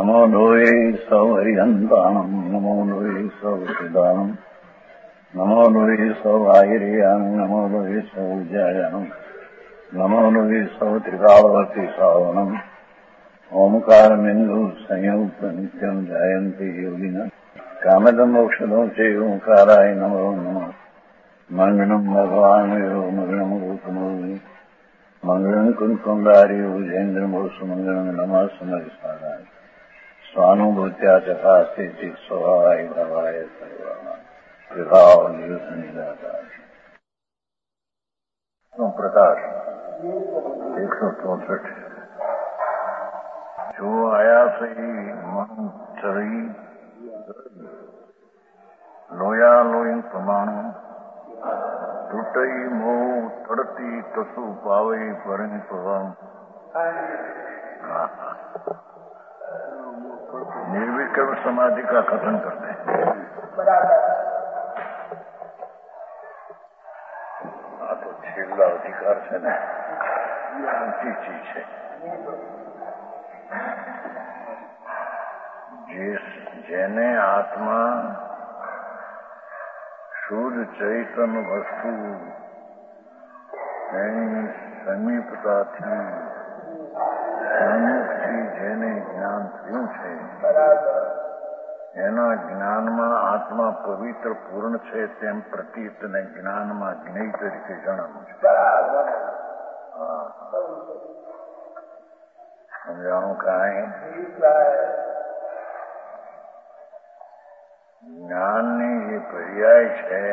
નમો લોહે સૌહરિહંતાણમ નમો લોહે સૌદાનમ નમો લોહે સૌઆયર્યાન નમો લોહે સૌજાયાનમ નમો લોહે સૌત્રિકાવતી સાવનમ ઓમકારમિંદુ સંયુક્ત નિત્યમ જાયંતી યોગિના કામદમ મોક્ષદો છે ઓંકારાય નમો નમઃ મંગળમ ભગવાન મંગળમ ગૌતમોની મંગળમ કુંકુંડારી ઉજેન્દ્રમોસુ મંગળમ નમઃ સમરિસારાય સ્વાનુભૂત્યા ચકાસ્તે ચિત સ્વભાવાય ભાવાય સર્વાના વિભાવ નિદાતા પ્રકાશ 164 જો આયાસી મન ચરી લોયા લોહી પ્રમાણ टूटई मोह तड़ती तसु पावई परिणी पवन निर्विकल्प समाधि का कथन करते हैं। આ તો છેલ્લા અધિકાર છે ને, ઊંચી ચીજ છે. જેને આત્મા શુદ્ધ ચૈતન્ય વસ્તુ એની સમીપતાથી સન્મુખથી જેને જ્ઞાન થયું છે એના જ્ઞાનમાં આત્મા પવિત્ર પૂર્ણ છે તેમ પ્રતીત અને જ્ઞાનમાં જ્ઞેય તરીકે જણાવ્યું છે. સમજાણું કાંઈ? જ્ઞાનની જે પર્યાય છે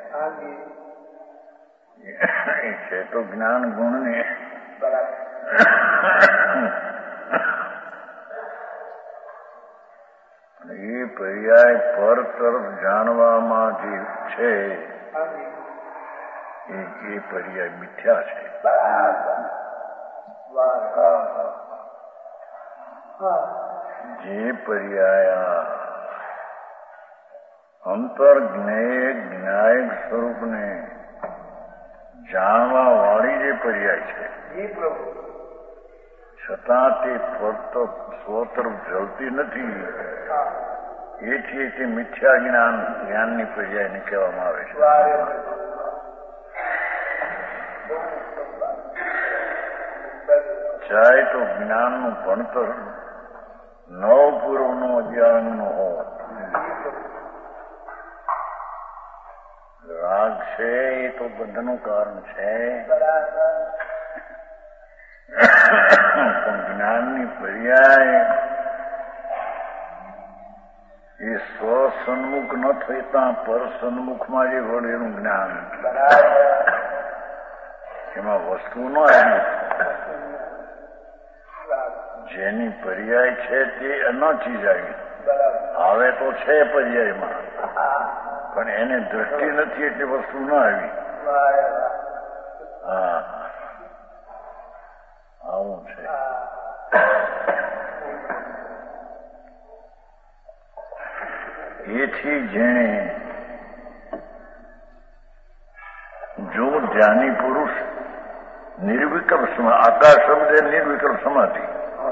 એ છે તો જ્ઞાન ગુણને એ પર્યાય પર તરફ જાણવામાં જે છે એ પર્યાય મિથ્યા છે. જે પર્યાય અંતર જ્ઞેય જ્ઞાયક સ્વરૂપને જાણવા વાળી જે પર્યાય છે છતાં તે ફરત સ્વતરફ જલતી નથી, એથી તે મિથ્યા જ્ઞાનની પર્યાયને કહેવામાં આવે છે. ચાહે તો જ્ઞાનનું ભણતર નવપૂર્વનું અધ્યાયનું હોય, રાગ છે એ તો બંધનું કારણ છે, પણ જ્ઞાનની પર્યાય એ સ્વસન્મુખ ન થતા પર સન્મુખમાં જે વળેલું જ્ઞાન, એમાં વસ્તુ ન આવી. જેની પર્યાય છે તે ન ચીજ આવી, આવે તો છે પર્યાયમાં, પણ એને દ્રષ્ટિ નથી એટલે વસ્તુ ન આવી. આવું છે. એથી જેણે જો ધ્યાની પુરુષ નિર્વિકલ્પ સમાધિ, આકાશ શબ્દ એ નિર્વિકલ્પ સમાધિ,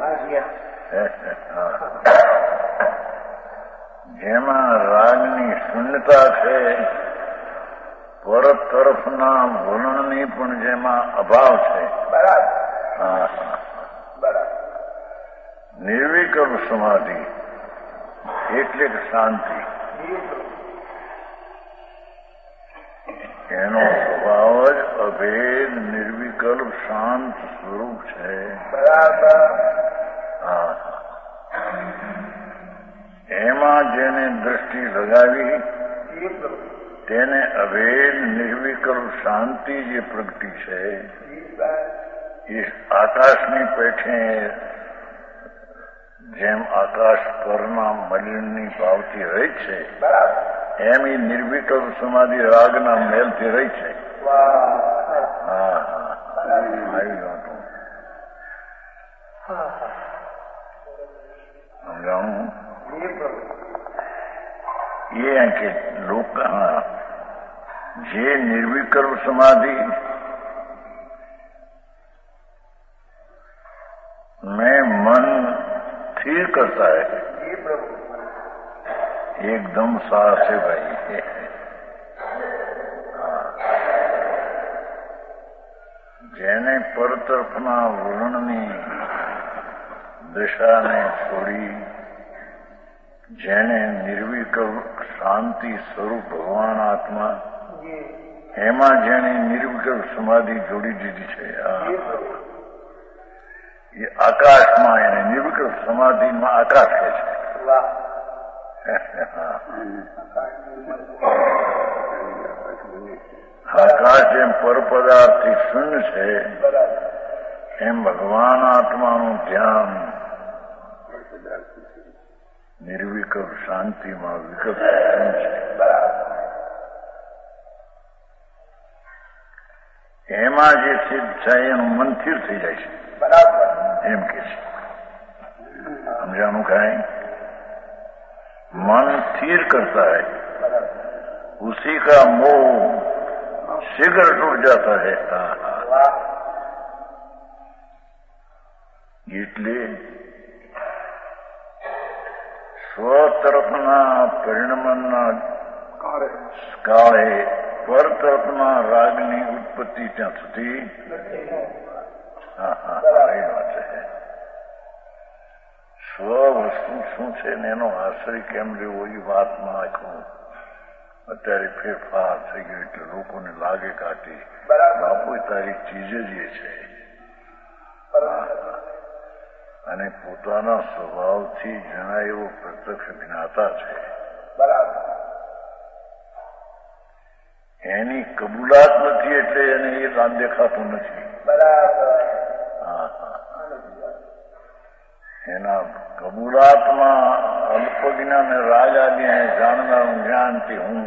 જેમાં રાગની શૂન્યતા છે, પરત તરફના વલણની પણ જેમાં અભાવ છે, નિર્વિકલ્પ સમાધિ એટલે કે શાંતિ, એનો સ્વભાવ જ અભેદ નિર્વિકલ્પ શાંત સ્વરૂપ છે. એમાં જેને દ્રષ્ટિ લગાવી તેને અભેદ નિર્વિકલ્પ શાંતિ જે પ્રગટી છે એ આકાશની પેઠે જેમ આકાશ પરના મલિનની ભાવથી રહી છે એમ એ નિર્વિકલ્પ સમાધિ રાગના મેલથી રહી છે. આવી વાતો સમજાણું? એ કે લોકો જે નિર્વિકલ્પ સમાધિ મેં મનથી स्थिर करता है एकदम साफ है भाई। જેને પર તરફના વલણની દશાને છોડી જેને નિર્વિકલ્પ શાંતિ સ્વરૂપ ભગવાન આત્મા એમાં જેને નિર્વિકલ્પ સમાધિ જોડી દીધી છે એ આકાશમાં એને નિર્વિકલ્પ સમાધિમાં આકાશ કહે છે। આકાશ એમ પરપદાર્થથી શૂન્ય છે એમ ભગવાન આત્માનું ધ્યાન નિર્વિકલ્પ શાંતિમાં વિકલ્પ શૂન્ય છે। એમાં જે સિદ્ધ થાય એનું મન સ્થિર થઈ જાય છે એમ કે છે। સમજાનું કાંઈ मन स्थिर करता है उसी का मोह शीघ्र टूट जाता है। એટલે સ્વતરફના પરિણમનના કાળે પર તરફના રાગની ઉત્પત્તિ ત્યાં થતી એ વાત છે। સ્વ વસ્તુ શું છે ને એનો આશ્રય કેમ લેવો એ વાતમાં આખું અત્યારે ફેરફાર થઈ ગયો એટલે લોકોને લાગે કાઢી બાપુ તારી ચીજ જ એ છે અને પોતાના સ્વભાવથી જણાય એવો પ્રત્યક્ષ જ્ઞાતા છે એની કબૂલાત નથી એટલે એને એ દેખાતું નથી। એના કબૂલાતમાં અલ્પજ્ઞાન રાગ આદિ જાણનારું જ્ઞાનથી હું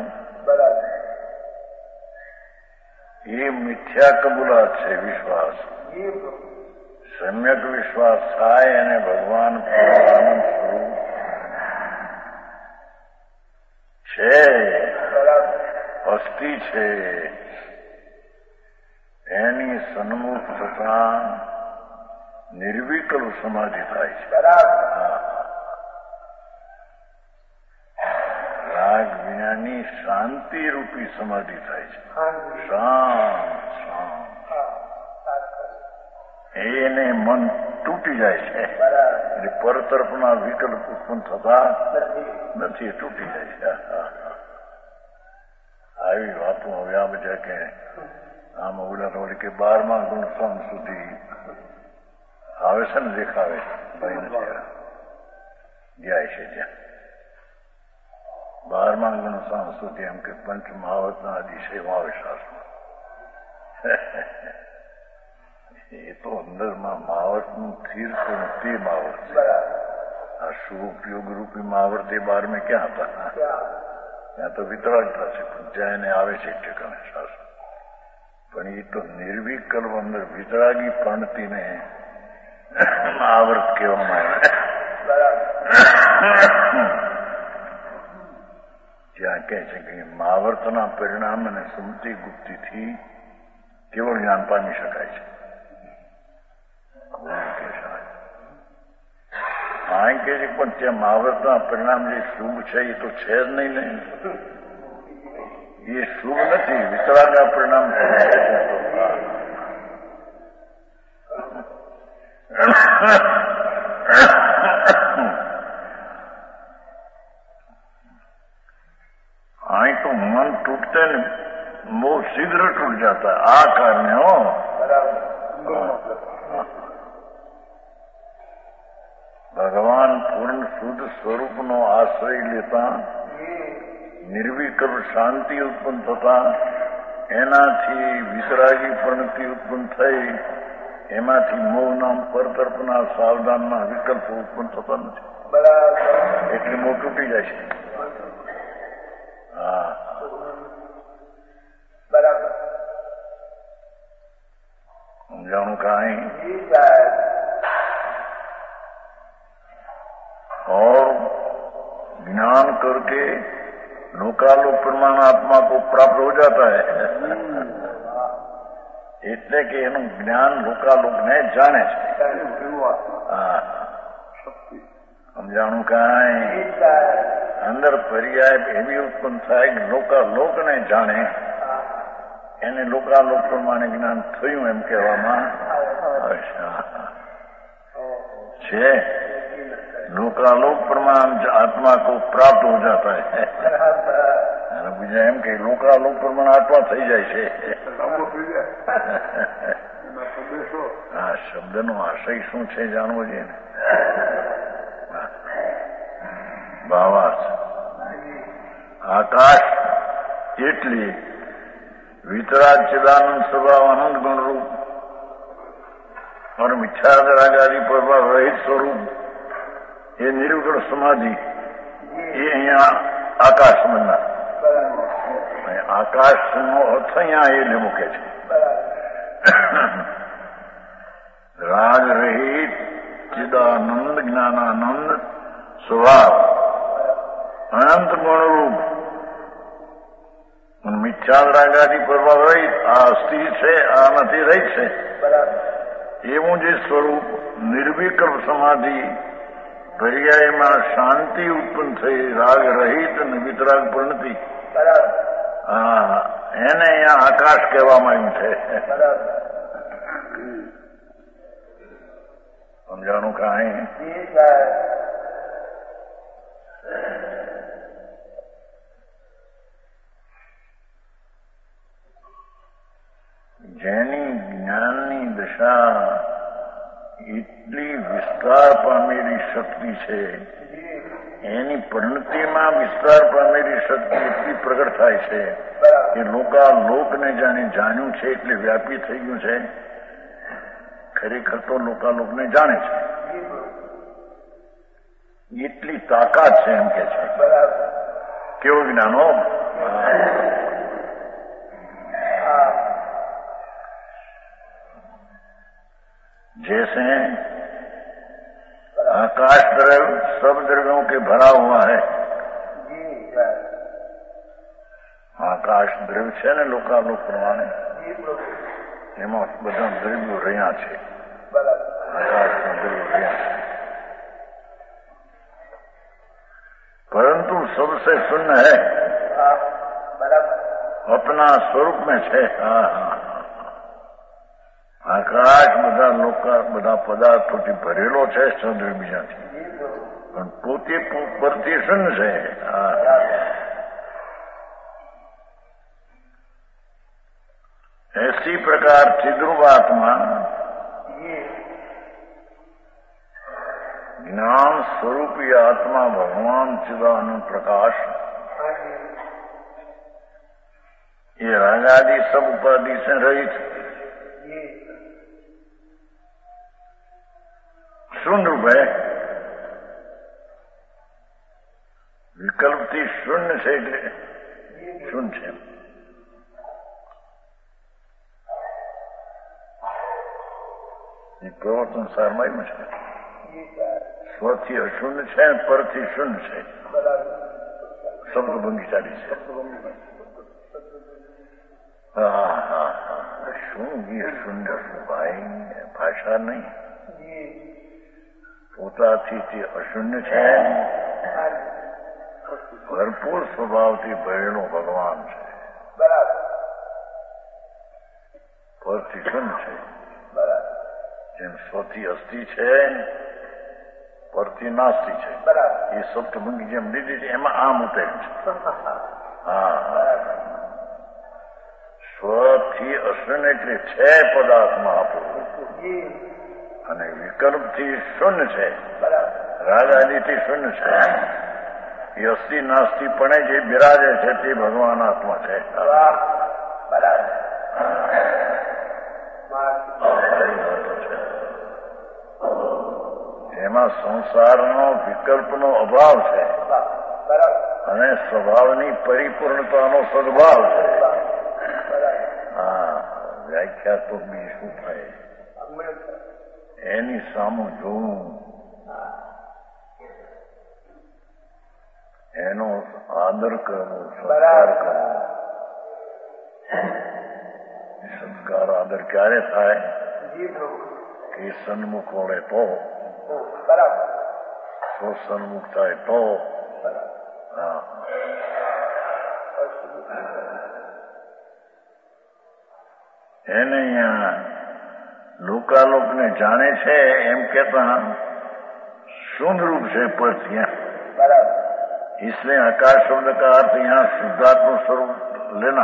એ મિથ્યા કબૂલાત છે વિશ્વાસ। સમ્યક વિશ્વાસ થાય અને ભગવાન આનંદ સ્વરૂપ છે અસ્થિ છે એની સન્મુખ થતા નિર્વિકલ્પ સમાધિ થાય છે। રાગ વિનાની શાંતિ રૂપી સમાધિ થાય છે। એને મન તૂટી જાય છે એટલે પર તરફના વિકલ્પ ઉત્પન્ન થતા નથી તૂટી જાય છે। આવી વાતો હવે આ બધા કે આમ ઓલા થોડી કે 12મા ગુણસમ સુધી આવે છે ને દેખાવે ભાઈ નથી જાય છે ત્યાં 12મા ગુણસમ સુધી એમ કે પંચ મહાવતના અતિશયમાં આવે શાસ્ત્રમાં એ તો અંદરમાં મહાવતનું સ્થિર પણ તે મહાવત છે। આ શુભ ઉપયોગ રૂપી મહાવત એ 12મે ક્યાં હતા ત્યાં તો વિતરાગતા છે પણ ત્યાં એને આવે છે ઠેકાણે શાસ્ત્ર પણ એ તો નિર્વિકલ્પ અંદર વિતરાગી પ્રણતિને મહાવ્રત કહેવામાં આવે। ત્યાં કહે છે કે મહાવ્રતના પરિણામ અને સુમતિ ગુપ્તિથી કેવળ જ્ઞાન પામી શકાય છે। આ કહે છે પણ ત્યાં મહાવ્રતના પરિણામ જે શુભ છે એ તો છે જ નહીં ને એ શુભ નથી વિતરાગના પરિણામ છે। आई तो मन टूटते न वो शीघ्र टूट जाता है आ कारण हो भगवान पूर्ण शुद्ध स्वरूप नो आश्रय लेता निर्विकल्प शांति उत्पन्न थता एनाथी वितरागी प्रवृत्ति उत्पन्न થઈ એમાંથી મોહ નામ પર તરફના સાવધાનના વિકલ્પ ઉત્પન્ન થતા નથી એટલે મોહ તૂટી જાય છે। બરાબર સમજાણું કાંઈ और ज्ञान करके लोकालोक प्रमाणात्मा को प्राप्त हो जाता है એટલે કે એનું જ્ઞાન લોકાલોકને જાણે છે। સમજાણું કાંઈ અંદર પર્યાય એવી ઉત્પન્ન થાય કે લોકને જાણે એને લોકાલોક પ્રમાણે જ્ઞાન થયું એમ કહેવામાં છે. लोकालोक प्रमाण आत्मा को प्राप्त हो जाता है અને બીજા એમ કે લોકાલોક પ્રમાણ આત્મા થઈ જાય છે. આ શબ્દનો આશય શું છે જાણવો જોઈએ ને. ભાવાર્થ આકાશ એટલી વિતરાગ चिदानंद स्वभाव आनंद गुण रूप और मिथ्याराग आदि प्रभाव रहित स्वरूप ये નિર્ગુણ સમાધિ એ અહીંયા આકાશ બનના. આકાશનો અર્થ અહીંયા એ મૂકે છે. રાગ રહિત ચિદાનંદ જ્ઞાનાનંદ સ્વભાવ અનંત ગુણરૂપ મિથ્યા રાગાદી પ્રભાવ રહિત આ અસ્થિર છે આ નથી રહિત છે એવું જે સ્વરૂપ નિર્વિકલ્પ સમાધિ પર્યાયમાં શાંતિ ઉત્પન્ન થઈ રાગ રહિત અને વિતરાગ પરિણતિ એને અહીંયા આકાશ કહેવામાં આવ્યું છે. સમજાણું કાંઈ? જેની જ્ઞાનની દશા એટલી વિસ્તાર પામેલી શક્તિ છે એની પરિણતિમાં વિસ્તાર પામેલી શક્તિ એટલી પ્રગટ થાય છે કે લોકાલોકને જાણે જાણ્યું છે એટલે વ્યાપી થઈ ગયું છે. ખરેખર તો લોકાલોકને જાણે છે એટલી તાકાત છે એમ કે છે. કેવું જ્ઞાનો! जैसे आकाश द्रव्य सब द्रव्यों के भरा हुआ है. आकाश द्रव्य છે ને લોકાલોક પ્રમાણે એમાં બધા દ્રવ્યો રહ્યા છે. આકાશના દ્રવ્યો રહ્યા છે परंतु सबसे शून्य है अपना स्वरूप में છે. આકાશ બધા પદાર્થોથી ભરેલો છે ચંદ્ર બીજાથી પણ પોતે પરથી શૂન્ય છે. ऐसी प्रकार चिद्रूप आत्मा ज्ञान स्वरूपी आत्मा भगवान चिदानंद प्रकाश ये रागादि सब उपाधि से रहित शून्य रूप है. વિકલ્પથી શૂન્ય છે એટલે શૂન્ય છે. એ પ્રવર્તન સારમાં એવું છે. સ્વથી અશૂન્ય છે પરથી શૂન્ય છે. શબ્દભંગી ચાલી છે. શું એ શૂન્ય શું ભાઈ ભાષા નહીં. પોતાથી તે અશૂન્ય છે ભરપૂર સ્વભાવથી ભરેલો ભગવાન છે. પરથી શૂન્ય છે. જેમ સ્વથી અસ્થિ છે પરથી નાસ્તિ છે. એ સપ્તભંગી જેમ લીધી છે એમાં આમ ઉતર્યું છે. સ્વથી અશૂન્ય એટલે છે પદાર્થમાં આપણું અને વિકલ્પથી શૂન્ય છે. રાગાદિથી શૂન્ય છે. એ અસ્થિ નાસ્તિ પણ જે બિરાજે છે તે ભગવાન આત્મા છે. એમાં સંસારનો વિકલ્પનો અભાવ છે અને સ્વભાવની પરિપૂર્ણતાનો સદભાવ છે. વ્યાખ્યા તો બી શું થાય એની સામું જોવું, એનો આદર કરવો, સત્કાર કરવો. સત્કાર આદર ક્યારે થાય કે સન્મુખ વળે તો તો સન્મુખ થાય તો. એને અહીંયા લોકાલોકને જાણે છે એમ કેતા शून्य से पद यहाँ, इसलिए आकाश शब्द का अर्थ यहाँ शुद्धात्म स्वरूप लेना.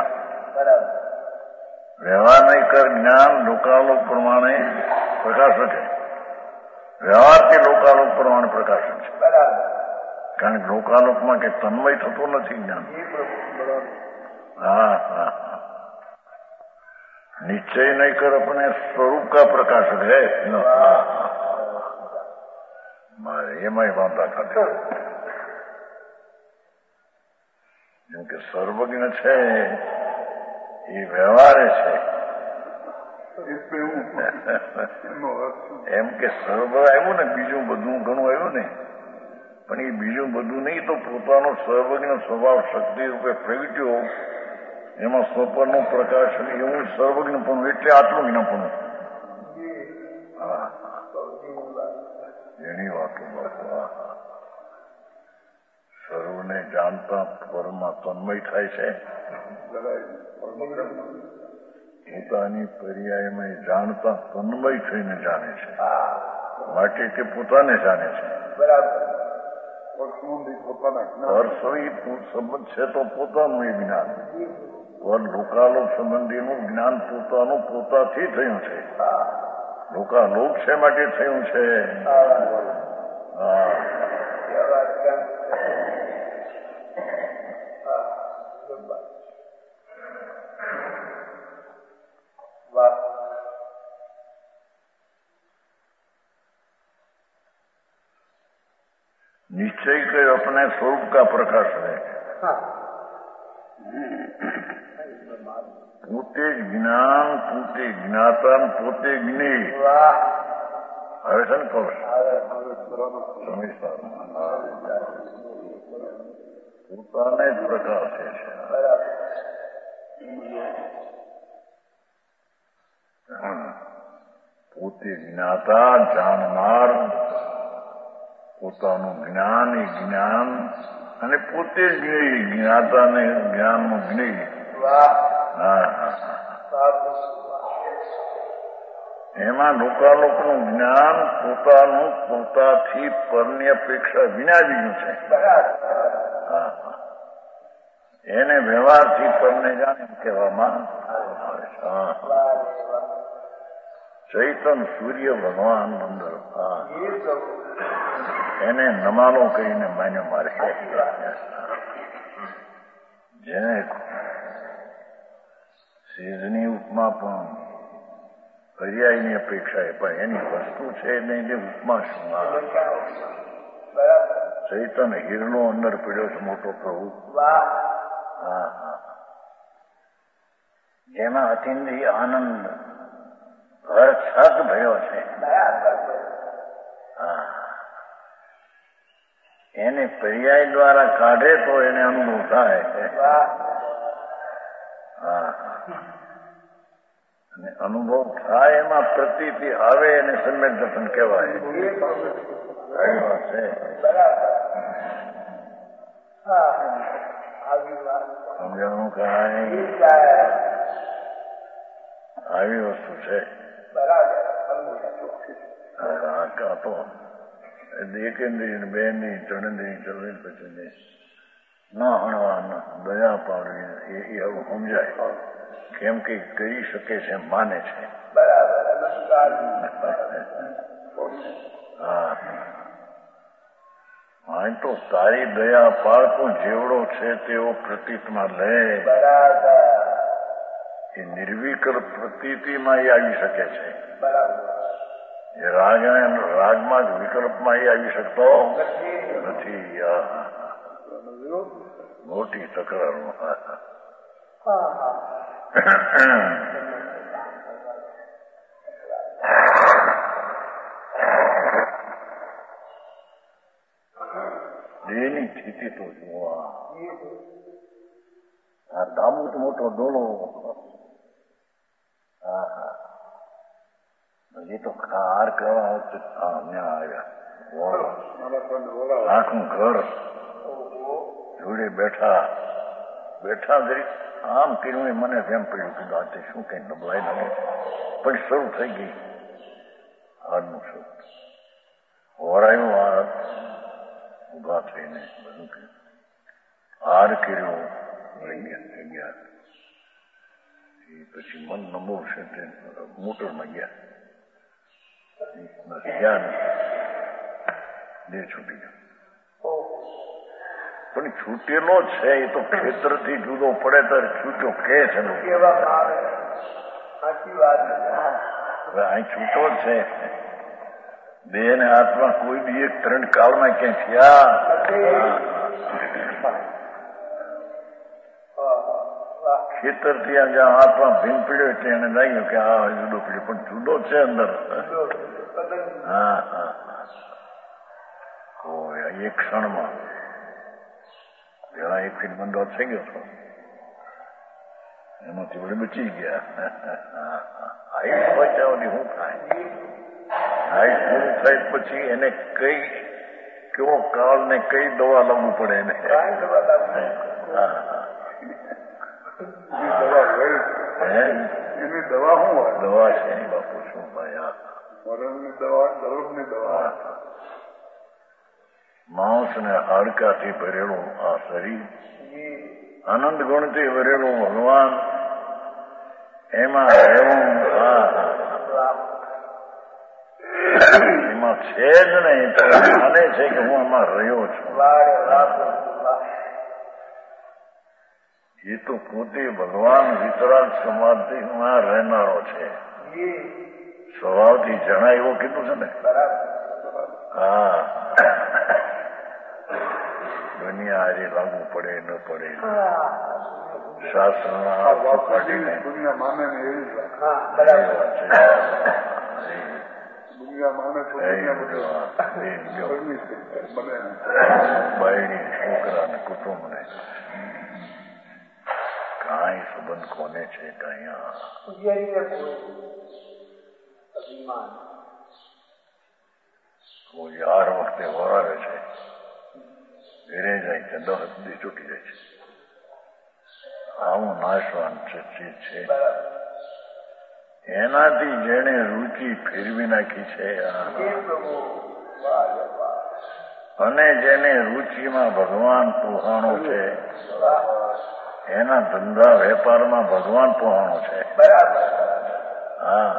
व्यवहार नहीं कर ज्ञान लोकालोक प्रमाणे प्रकाशक है. व्यवहार के लोकालोक प्रमाणे प्रकाशक है. कारण કે લોકાલોકમાં કે તન્મય થતું નથી જ્ઞાન. હા હા, निश्चय नहीं कर अपने स्वरूप का प्रकाशक है. એમાંય વાંધા કાઢે. જેમ કે સર્વજ્ઞ છે એ વ્યવહારે છે, એમ કે સર્વ આવ્યું ને, બીજું બધું ઘણું આવ્યું ને, પણ એ બીજું બધું નહીં તો પોતાનો સર્વજ્ઞ સ્વભાવ શક્તિ રૂપે પ્રગટ્યો, એમાં સ્વપનનું પ્રકાશન એવું સર્વજ્ઞ પણ, એટલે આટલું જ્ઞાપનું. એની વાતો સર્વને જાણતા પરમાં તન્મય થાય છે. પોતાની પર્યાયમાં જાણતા તન્મય થઈને જાણે છે, માટે તે પોતાને જાણે છે. સંબંધ છે તો પોતાનું એ જ્ઞાન, પર લોકાલોક સંબંધીનું જ્ઞાન પોતાનું પોતાથી થયું છે. લોકાલોક છે માટે થયું છે. निश्चय के अपने स्वरूप का प्रकाश है. પોતે જ્ઞાન, પોતે જ્ઞાતા, પોતે જ્ઞેય. હવે છે ને કહું પોતાને જ પ્રકાશે છે. પોતે જ્ઞાતા, જાણનાર, પોતાનું જ્ઞાન એ જ્ઞાન, અને પોતે જ જ્ઞેય, જ્ઞાતા ને જ્ઞાનનું જ્ઞેય. એમાં લોકાલોકનું જ્ઞાન પોતાનું પોતાથી પરની અપેક્ષા વિના બીજું છે. એને વ્યવહારથી પરને જાણે એમ કહેવામાં આવે છે. ચૈતન સૂર્ય ભગવાન અંદર એને નમાલો કહીને માન્યો મારે. જેને સેજની ઉપમા પણ પર્યાયની અપેક્ષા, પણ એની વસ્તુ છે નહીં, ઉપમા શું? ચૈતન હીરનો અંદર પીડ્યો છે મોટો પ્રભુ. જેમાં અતિન્દ્રિય આનંદ હર્ષ ભર્યો છે. એને પર્યાય દ્વારા કાઢે તો એને અનુભવ થાય. અને અનુભવ થાય એમાં પ્રતીતિ આવે એને સમ્યક દર્શન કહેવાય. સમજાણું કાંઈ આવી વસ્તુ છે. તો એકેન્દ્રિય બેની ચડેન્દ્રિય ચલવી પછી ન હણવા દયા પાડવી એ હવે સમજાય. કેમ કે કરી શકે છે એમ માને છે. હા, તો તારી દયા પાડતું જેવડો છે તેવો પ્રતીતમાં લે. એ નિર્વિકલ્પ પ્રતીતિમાં એ આવી શકે છે. એ રાગમાં જ વિકલ્પમાં એ આવી શકતો નથી. મોટી તકરાર. દેહની સ્થિતિ તો જોવા. આ દામુટ મોટો ડોલો. હજી તો હાર કરવા વખતે ત્યાં આવ્યા. આખું ઘર જોડે બેઠા જરીક આમ કર્યું. મને એમ પડ્યું કે આજે શું કઈ નબળાઈ લાગે, પણ શરૂ થઈ ગઈ હારનું શરૂ. વરાયું હાર, ઉભા થઈને બધું કર્યું, હાર કર્યો, લઈ ગયા. પછી મન નમો છે તે મોટરમાં ગયા, બે છૂટી ગયો. પણ છૂટેલો છે એ તો ખેતરથી જુદો પડે ત્યારે છૂટો કે છે. અહીં છૂટો છે. દેહ ને આત્મા કોઈ બી એક ત્રણ કાળમાં ક્યાં થયા. ખેતરથી જ્યાં આત્મા ભીન પીડ્યો એટલે એને લાગ્યું કે આ જુદો પીડ્યો, પણ જુદો છે અંદર. હા હા, એક ક્ષણમાં પેલા એક ફીટ બંધો થઈ ગયો હતો, એમાંથી વડે બચી ગયા. આયુષ બચાવવાની શું થાય? આયુષ પૂરું થાય પછી એને કઈ કેવો કાળ ને કઈ દવા લાવવું પડે એને. એની દવા શું હોય? દવા છે એની બાપુ શું ભાઈ? મરણની દવા, દર્દની દવા. માંસ ને હાડકાથી ભરેલું આ શરીર, આનંદ ગુણથી ભરેલું ભગવાન, એમાં રહેવું એમાં છે જ નહીં. તો માને છે કે હું આમાં રહ્યો છું. એ તો પોતે ભગવાન વિતરાગ સમાધિમાં રહેનારો છે. સ્વભાવથી જણાય એવો કીધું છે ને. હા, દુનિયા આજે લાગુ પડે ન પડે, શાસ્ત્રના કાઢીને દુનિયા માને ને એવી દુનિયા માને તો બાયડી છોકરા ને કુટુંબ ને કાંઈ સંબંધ કોને છે? કોઈ 8 વખતે વરાવે છે, ઘેરે જાય છે, 10 સુધી છૂટી જાય છે. આવું નાશવાન ચીજ છે. એનાથી જેને રુચિ ફેરવી નાખી છે, અને જેને રુચિમાં ભગવાન પોહાણો છે, એના ધંધા વેપારમાં ભગવાન પોહાણો છે. હા,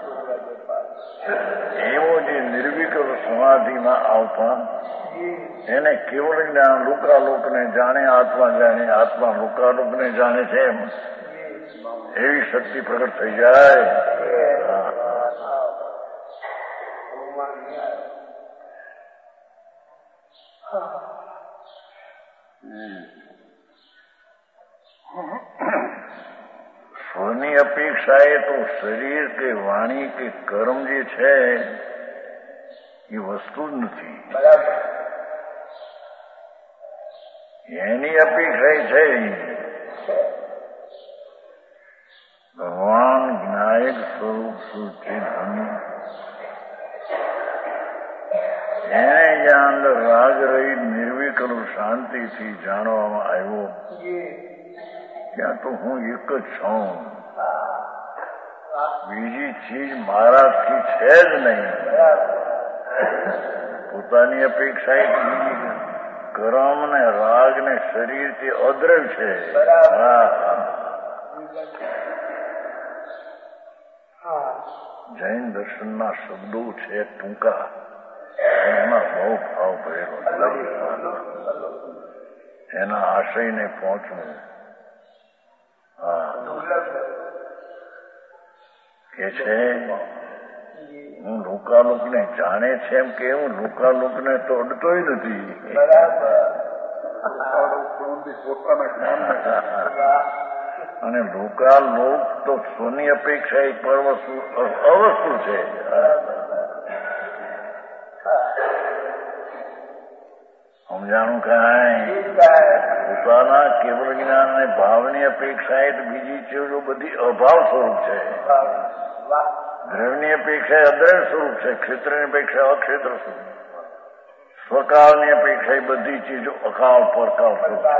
એવો જે નિર્વિકલ્પ સમાધિમાં આવતા એને કેવળ જ્ઞાન, લોકાલોકને જાણે, આત્મા જાણે, આત્મા લોકાલોકને જાણે છે, એવી શક્તિ પ્રગટ થઈ જાય. સ્વની અપેક્ષાએ તો શરીર કે વાણી કે કર્મ જે છે એ વસ્તુ જ નથી. એની અપેક્ષા છે ભગવાન જ્ઞાયક સ્વરૂપ સુચિધન, એને જ્યાં અંદર રાગ રહી નિર્વિકલ્પ શાંતિથી જાણવામાં આવ્યો, ત્યાં તો હું એક જ છું, બીજી ચીજ મારાથી છે જ નહીં. પોતાની અપેક્ષા બીજી કર્મ ને રાગ ને શરીરથી અદ્રવ છે. જૈન દર્શનના શબ્દો છે ટૂંકા, એમાં બહુ ભાવ ભરેલો. એના આશયને પહોંચવું કે છે. હું લોકાલોકને જાણે છે એમ કે હું લોકાલોકને તો અડતોય નથી. અને લોકાલોક તો સ્વની અપેક્ષા એક અવસ્તુ છે. સમજાણું કાંઈ? પોતાના કેવળ જ્ઞાન અને ભાવની અપેક્ષાએ બીજી ચીજો બધી અભાવ સ્વરૂપ છે. દ્રવ્યની અપેક્ષા અદ્રવ્ય સ્વરૂપ છે, ક્ષેત્રની અપેક્ષા અક્ષેત્ર સ્વરૂપ. સ્વકાળની અપેક્ષા બધી ચીજો અકાળ પરકાળ સુખ છે.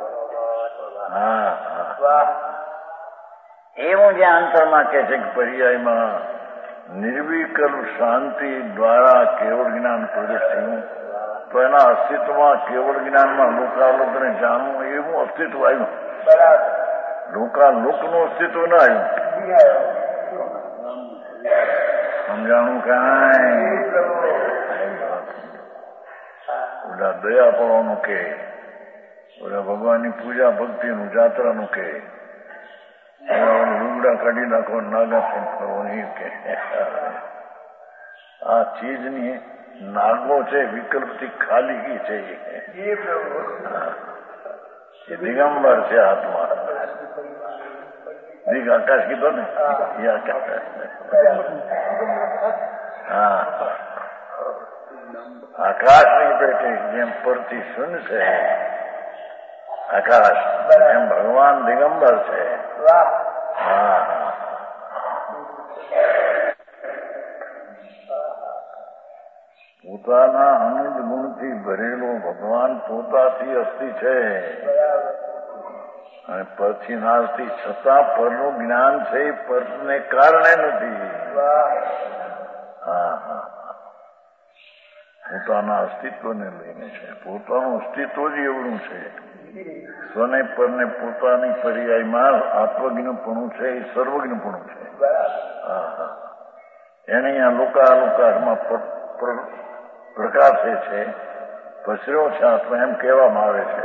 હા હા, એવું જે અંતરમાં કે છે કે પર્યાયમાં નિર્વિકલ્પ શાંતિ દ્વારા કેવળ જ્ઞાન પ્રદેશ થયું, તો એના અસ્તિત્વમાં કેવળ જ્ઞાનમાં લોકાલોકને જાણવું એવું અસ્તિત્વ આવ્યું. લોકાલોકનું અસ્તિત્વ ના આવ્યું. સમજાણું કાંઈ ઓલા દયા પડવાનું કે ઓલા ભગવાનની પૂજા ભક્તિનું જાત્રાનું કે લુગડા કાઢી નાખો નાગાસન કરવાની કે આ ચીજની નાગો છે વિકલ્પથી ખાલી ગઈ છે. એ દિગંબર છે હાથમાં. દિગ આકાશ કીધો ને એ આકાશ. હા, આકાશની પેટે જેમ પરથી શૂન્ય છે આકાશ, એમ ભગવાન દિગંબર છે. હા, પોતાના અનંત ગુણથી ભરેલો ભગવાન પોતાથી અસ્થિ છે અને પરથી નાશથી છતાં પરનું જ્ઞાન છે એ પરને કારણે નથી. હા હા, પોતાના અસ્તિત્વને લઈને છે. પોતાનું અસ્તિત્વ જ એવડું છે. સ્વને પરને પોતાની પર્યાયમાં આત્મજ્ઞપણું છે એ સર્વજ્ઞપણું છે. હા હા, એને અહીંયા લોકાલોકારમાં પ્રકાશે છે, પસર્યો છે આત્મા એમ કહેવામાં આવે છે.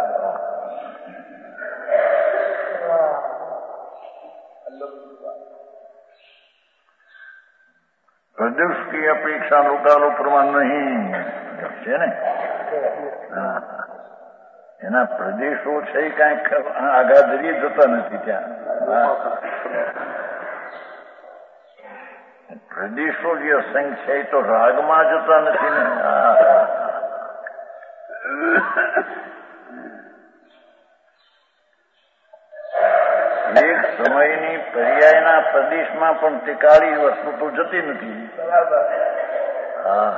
પ્રદેશ की અપેક્ષા લોકાલોક પ્રમાણ નહીં છે ને. એના પ્રદેશો છે કાંઈક આગાદરીએ જતા નથી ત્યાં. પ્રદેશો જે અસંખ્ય છે એ તો રાગમાં જતા નથી ને. એક સમયની પર્યાયના પ્રદેશમાં પણ ટીકાળી વસ્તુ તો જતી નથી. હા,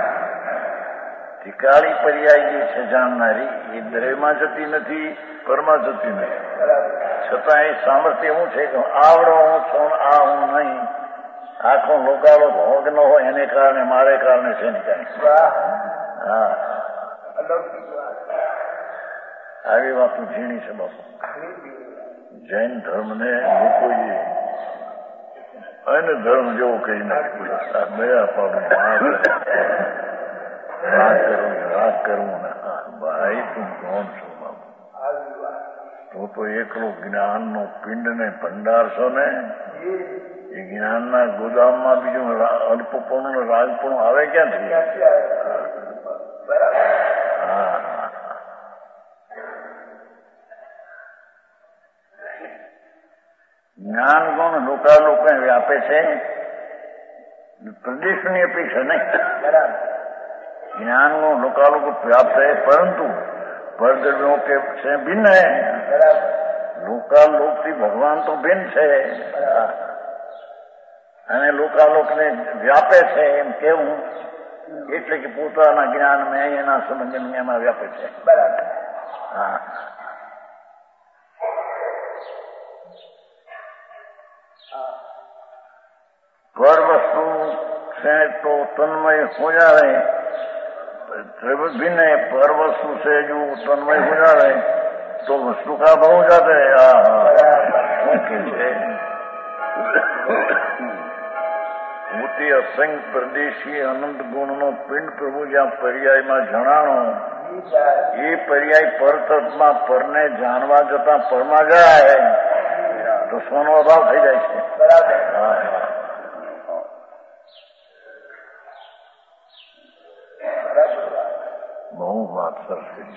ટીકાળી પર્યાય જે છે જાણનારી એ દ્રવ્યમાં જતી નથી, પરમાં જતી નથી. છતાં એ સામર્થ્ય એવું છે કે આવડો હું છું આ હું નહીં, આખો લોકાલો ભોગ ન હોય એને કારણે મારે કારણે છે ને કાંઈ. હા, આવી વાતો ઝીણી છે બાપુ. જૈન ધર્મને લોકોએ અન્ય ધર્મ જેવો કહી નાખ્યું. દયા પાડું, રાગ કરવું ને. ભાઈ તું કોણ છો બાપુ? તો એકલો જ્ઞાનનો પિંડને ભંડાર છો ને. એ જ્ઞાનના ગોદામમાં બીજું અલ્પપણું રાજપણું આવે ક્યાંથી? હા, જ્ઞાન ગુણ લોકાલોક વ્યાપે છે, પ્રદેશની અપેક્ષા નહીં. જ્ઞાન ગુણ લોકાલોક વ્યાપ્ત છે, પરંતુ પરદ્રવ્યો કે છે ભિન્ન હે. લોકાલોકથી ભગવાન તો ભિન્ન છે અને લોકાલોકને વ્યાપે છે એમ કેવું એટલે કે પોતાના જ્ઞાનમાં એના સંબંધ એમાં વ્યાપે છે. હા, પર વસ્તુ છે તો તન્મય હો जावे, भिन्न पर वस्तु से जो तन्मय हो जावे तो वस्तु का भाव हो जाता है. મોટી અસંખ્ય પ્રદેશી અનંત ગુણનો પિંડ પ્રભુ જ્યાં પર્યાયમાં જણાણો એ પર્યાય પરતત્વમાં પરને જાણવા જતા પરમાં જાય તો સ્વનો અભાવ થઈ જાય છે. બહુ વાત સરસ છે.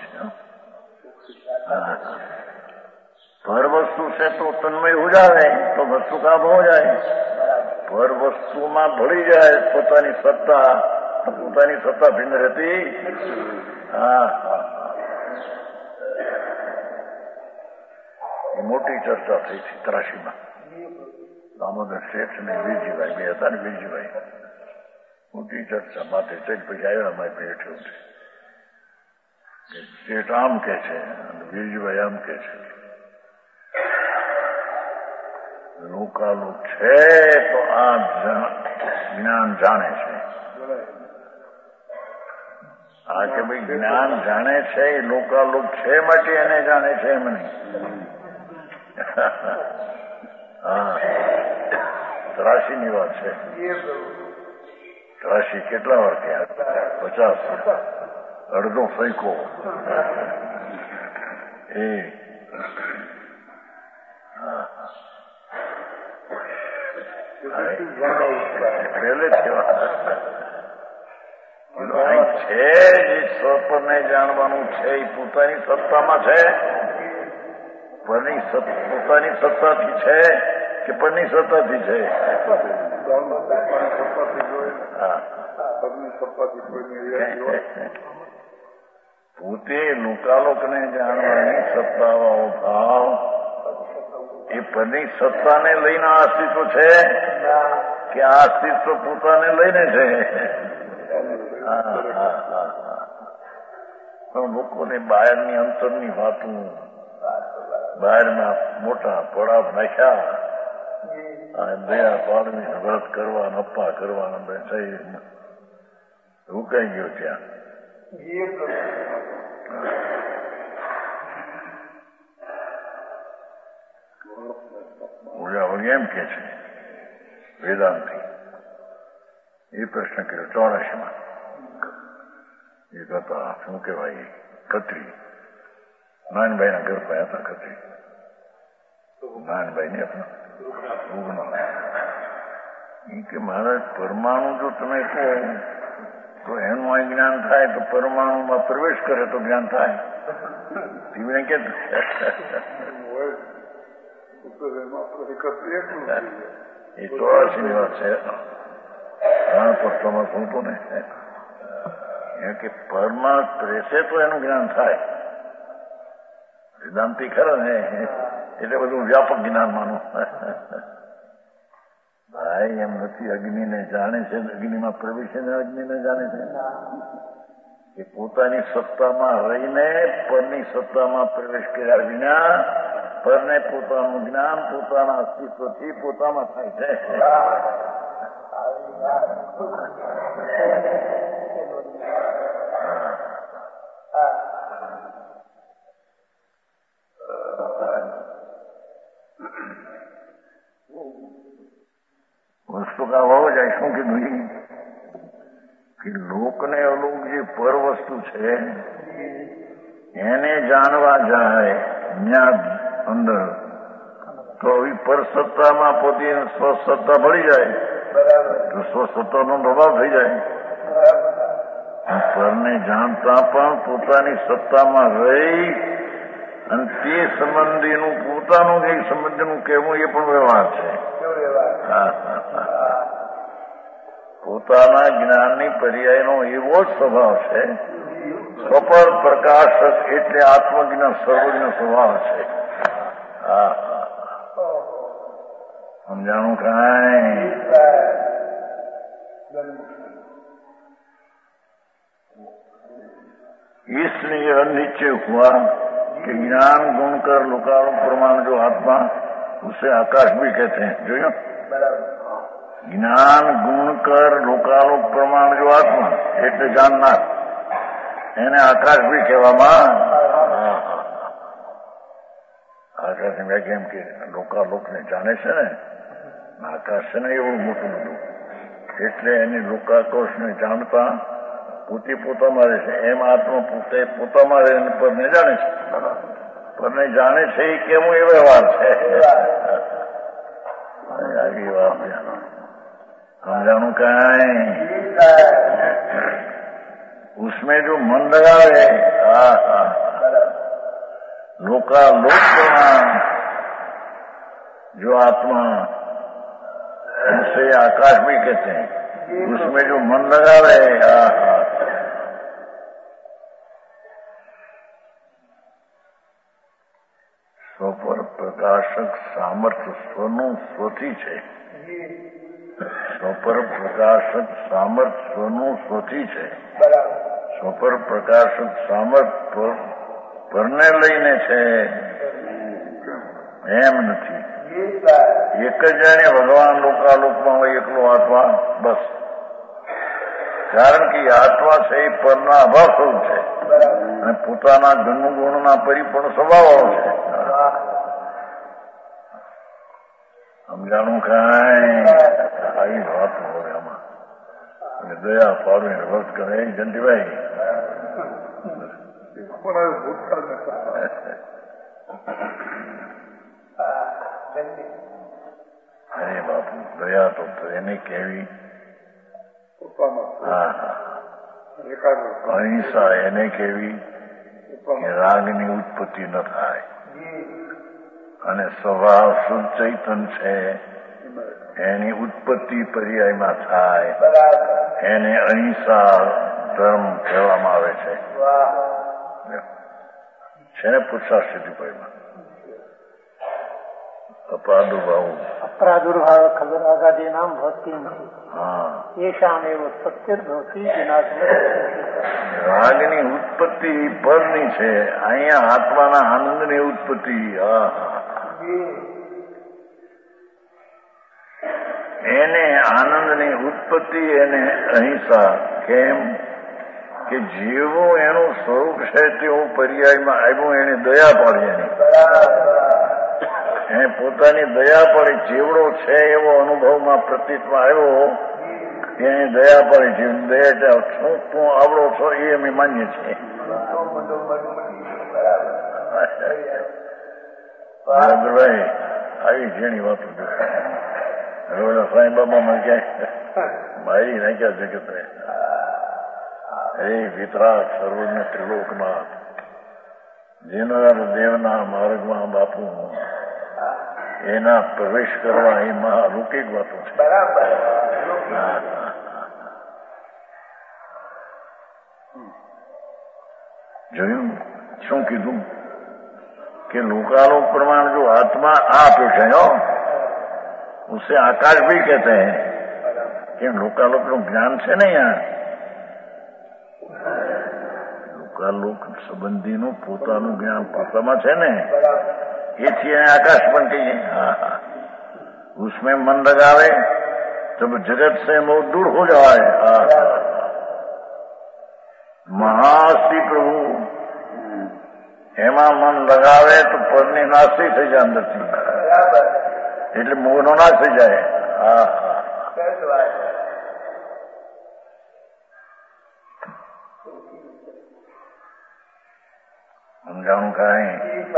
પર વસ્તુ છે તો તન્મય હો જાવે તો વસ્તુ કા ભાવ હો જાય. પર વસ્તુમાં ભળી જાય પોતાની સત્તા ભિન્ન રહેતી. હા, મોટી ચર્ચા થઈ હતી 83માં. દામોદર શેઠ ને વીરજીભાઈ બે હતા ને. વીરજીભાઈ મોટી ચર્ચા માટે છે પછી આવ્યા મારી બેઠ્યું છે. શેઠ આમ કે છે અને વીરજીભાઈ આમ કે છે. લોકાલોક છે તો આ જ્ઞાન જાણે છે. આ કે ભાઈ જ્ઞાન જાણે છે એ લોકાલોક છે માટે એને જાણે છે એમ નહીં. હા, 83ની વાત છે. 83 કેટલા વાર થયા? 50, અડધો સૈકો. એ પહેલેથી છે જે સ્વપરને જાણવાનું છે એ પોતાની સત્તામાં છે. પોતાની સત્તાથી છે કે પરની સત્તાથી છે? પોતે લોકાલોકને જાણવાની સત્તાવાળો ભાવ એ પરની સત્તાને લઈને આ અસ્તિત્વ છે કે આ અસ્તિત્વ પોતાને લઈને છે? પણ લોકોને બહારની અંતરની વાતું, બહારના મોટા પડાવ નાખ્યા અને દયા પાડવી, વ્રત કરવા, અપ્પા કરવાના બેસાઈ રોકાઈ ગયો ત્યાં. એમ કે છે વેદાંતિ એ પ્રશ્ન કર્યો 84માં. એ હતા શું કહેવાય, ખત્રી. નાનભાઈના ઘર પર હતા ખત્રી. નાનભાઈ ને રૂગણા. એ કે મહારાજ પરમાણુ જો તમે કહો તો એનું આ જ્ઞાન થાય તો પરમાણુમાં પ્રવેશ કરે તો જ્ઞાન થાય. ધીમે કે એ 84ની વાત છે. પક્ષમાં શું હતું ને કે પરમાં પ્રેસે તો એનું જ્ઞાન થાય. વેદાંતિ ખરા ને એટલે બધું વ્યાપક જ્ઞાન માનું. ભાઈ એમ નથી. અગ્નિને જાણે છે, અગ્નિમાં પ્રવેશીને અગ્નિને જાણે છે કે પોતાની સત્તામાં રહીને પરની સત્તામાં પ્રવેશ કર્યા વિના પરને પોતાનું જ્ઞાન પોતાના અસ્તિત્વથી પોતામાં થાય છે. વસ્તુ કા હોવો જાય. શું કીધું કે લોકને અલોક જે પર વસ્તુ છે એને જાણવા જાય જ્ઞાન અંદર તો એ પર સત્તામાં પોતે સ્વસત્તા ભળી જાય તો સ્વસત્તાનો પ્રભાવ થઈ જાય. પરને જાણતા પણ પોતાની સત્તામાં રહી અને તે સંબંધીનું પોતાનું જે સંબંધીનું કહેવું એ પણ વ્યવહાર છે. પોતાના જ્ઞાનની પર્યાયનો એવો જ સ્વભાવ છે. સ્વપર પ્રકાશક એટલે આત્મજ્ઞ સર્વજ્ઞ સ્વભાવ છે. સમજાણું કાંઈ? इसलिए निश्चय हुआ कि ज्ञान गुण कर लोकालोक प्रमाण जो आत्मा उसे आकाश भी कहते हैं. जो ज्ञान गुण कर लोकालोक प्रमाण जो आत्मा એટલે જાણનાર એને આકાશ બી કહેવામાં. આકાશની વ્યાખ્યા એમ કે લોકાલોકને જાણે છે ને આકાશ છે ને એવું મોટું બધું એટલે એની લોકાકોશને જાણતા પોતે પોતામાં રહે છે. એમ આત્મા પોતે પોતામાં રહે પરને જાણે છે. પરને જાણે છે એ કેવું એ વ્યવહાર છે. આવી વાત સમજાણું કાંઈ? उसमें जो मन लगावे लोकालोक प्रमाण जो आत्मा उसे आकाश भी कहते हैं. उसमें जो मन लगावे સ્વપર પ્રકાશક સામર્થ્ય સ્વનું સ્વથી છે. સ્વપર પ્રકાશક સામર્થ્ય સ્વનું સ્વથી છે. સ્વપર પ્રકાશક સામર્થ્ય પરને લઈને છે એમ નથી. એક જ જાણે ભગવાન લોકાલોકમાં હોય એકલો આત્મા બસ. કારણ કે આત્મા છે એ પરના અભાવ સ્વરૂપ છે અને પોતાના ગુણના પરિપૂર્ણ સ્વભાવ છે. સમજાણું કાંઈ આવી વાત હોય આમાં અને દયા પાડે વર્ત કરે જંતીભાઈ અરે બાપુ દયા તો એને કેવી. હા અહિંસા એને કેવી કે રાગની ઉત્પત્તિ ન થાય અને સ્વભાવ શુદ્ધ ચૈતન છે એની ઉત્પત્તિ પર્યાયમાં થાય એને અહિંસા ધર્મ કહેવામાં આવે છે. છે ને પુરુષાર્થ સિદ્ધિભાઈમાં અપ્રાદુર્ભાવ ખબર આગાદી નામ ભક્તિ નથી. એશામેવ ઉત્પત્તિર્ભવતી રાગની ઉત્પત્તિ પરની છે. અહીંયા આત્માના આનંદની ઉત્પત્તિ. એને આનંદની ઉત્પત્તિ એને અહિંસા. કેમ કે જેવું એનું સ્વરૂપ છે તેવું પર્યાયમાં આવ્યું એને દયા પાડી. એને પોતાની દયા પાડી જેવડો છે એવો અનુભવમાં પ્રતીતમાં આવ્યો એને દયા પાડી. જેમ દયા શું તું આવડો છો એ અમે માનીએ છીએ. ભાઈ આવી જેની વાતો હવે સાંઈ બાબામાં ક્યાંય મારી નાખ્યા જગત ને. હે વિતરાગ સર્વજ્ઞ ત્રિલોકનાથ જીનર દેવના માર્ગમાં બાપુ એના પ્રવેશ કરવા એ મહાલૌકિક વાતો છે. જોયું શું કીધું કે लोकालोक प्रमाण जो आत्मा आप है उसे आकाश भी कहते हैं कि लोकालोक નું જ્ઞાન છે ને યાર. લોકાલોક સંબંધીનું પોતાનું જ્ઞાન પોતામાં છે ને એથી आकाश પણ કહીએ. उसमें मन लगावे तब जगत से मोह दूर हो जाए. महाश्री प्रभु એમાં મન લગાવે તો પરની નાશી થઈ જાય અંદરથી એટલે મોહનો નાશ થઈ જાય. સમજાણું કાંઈ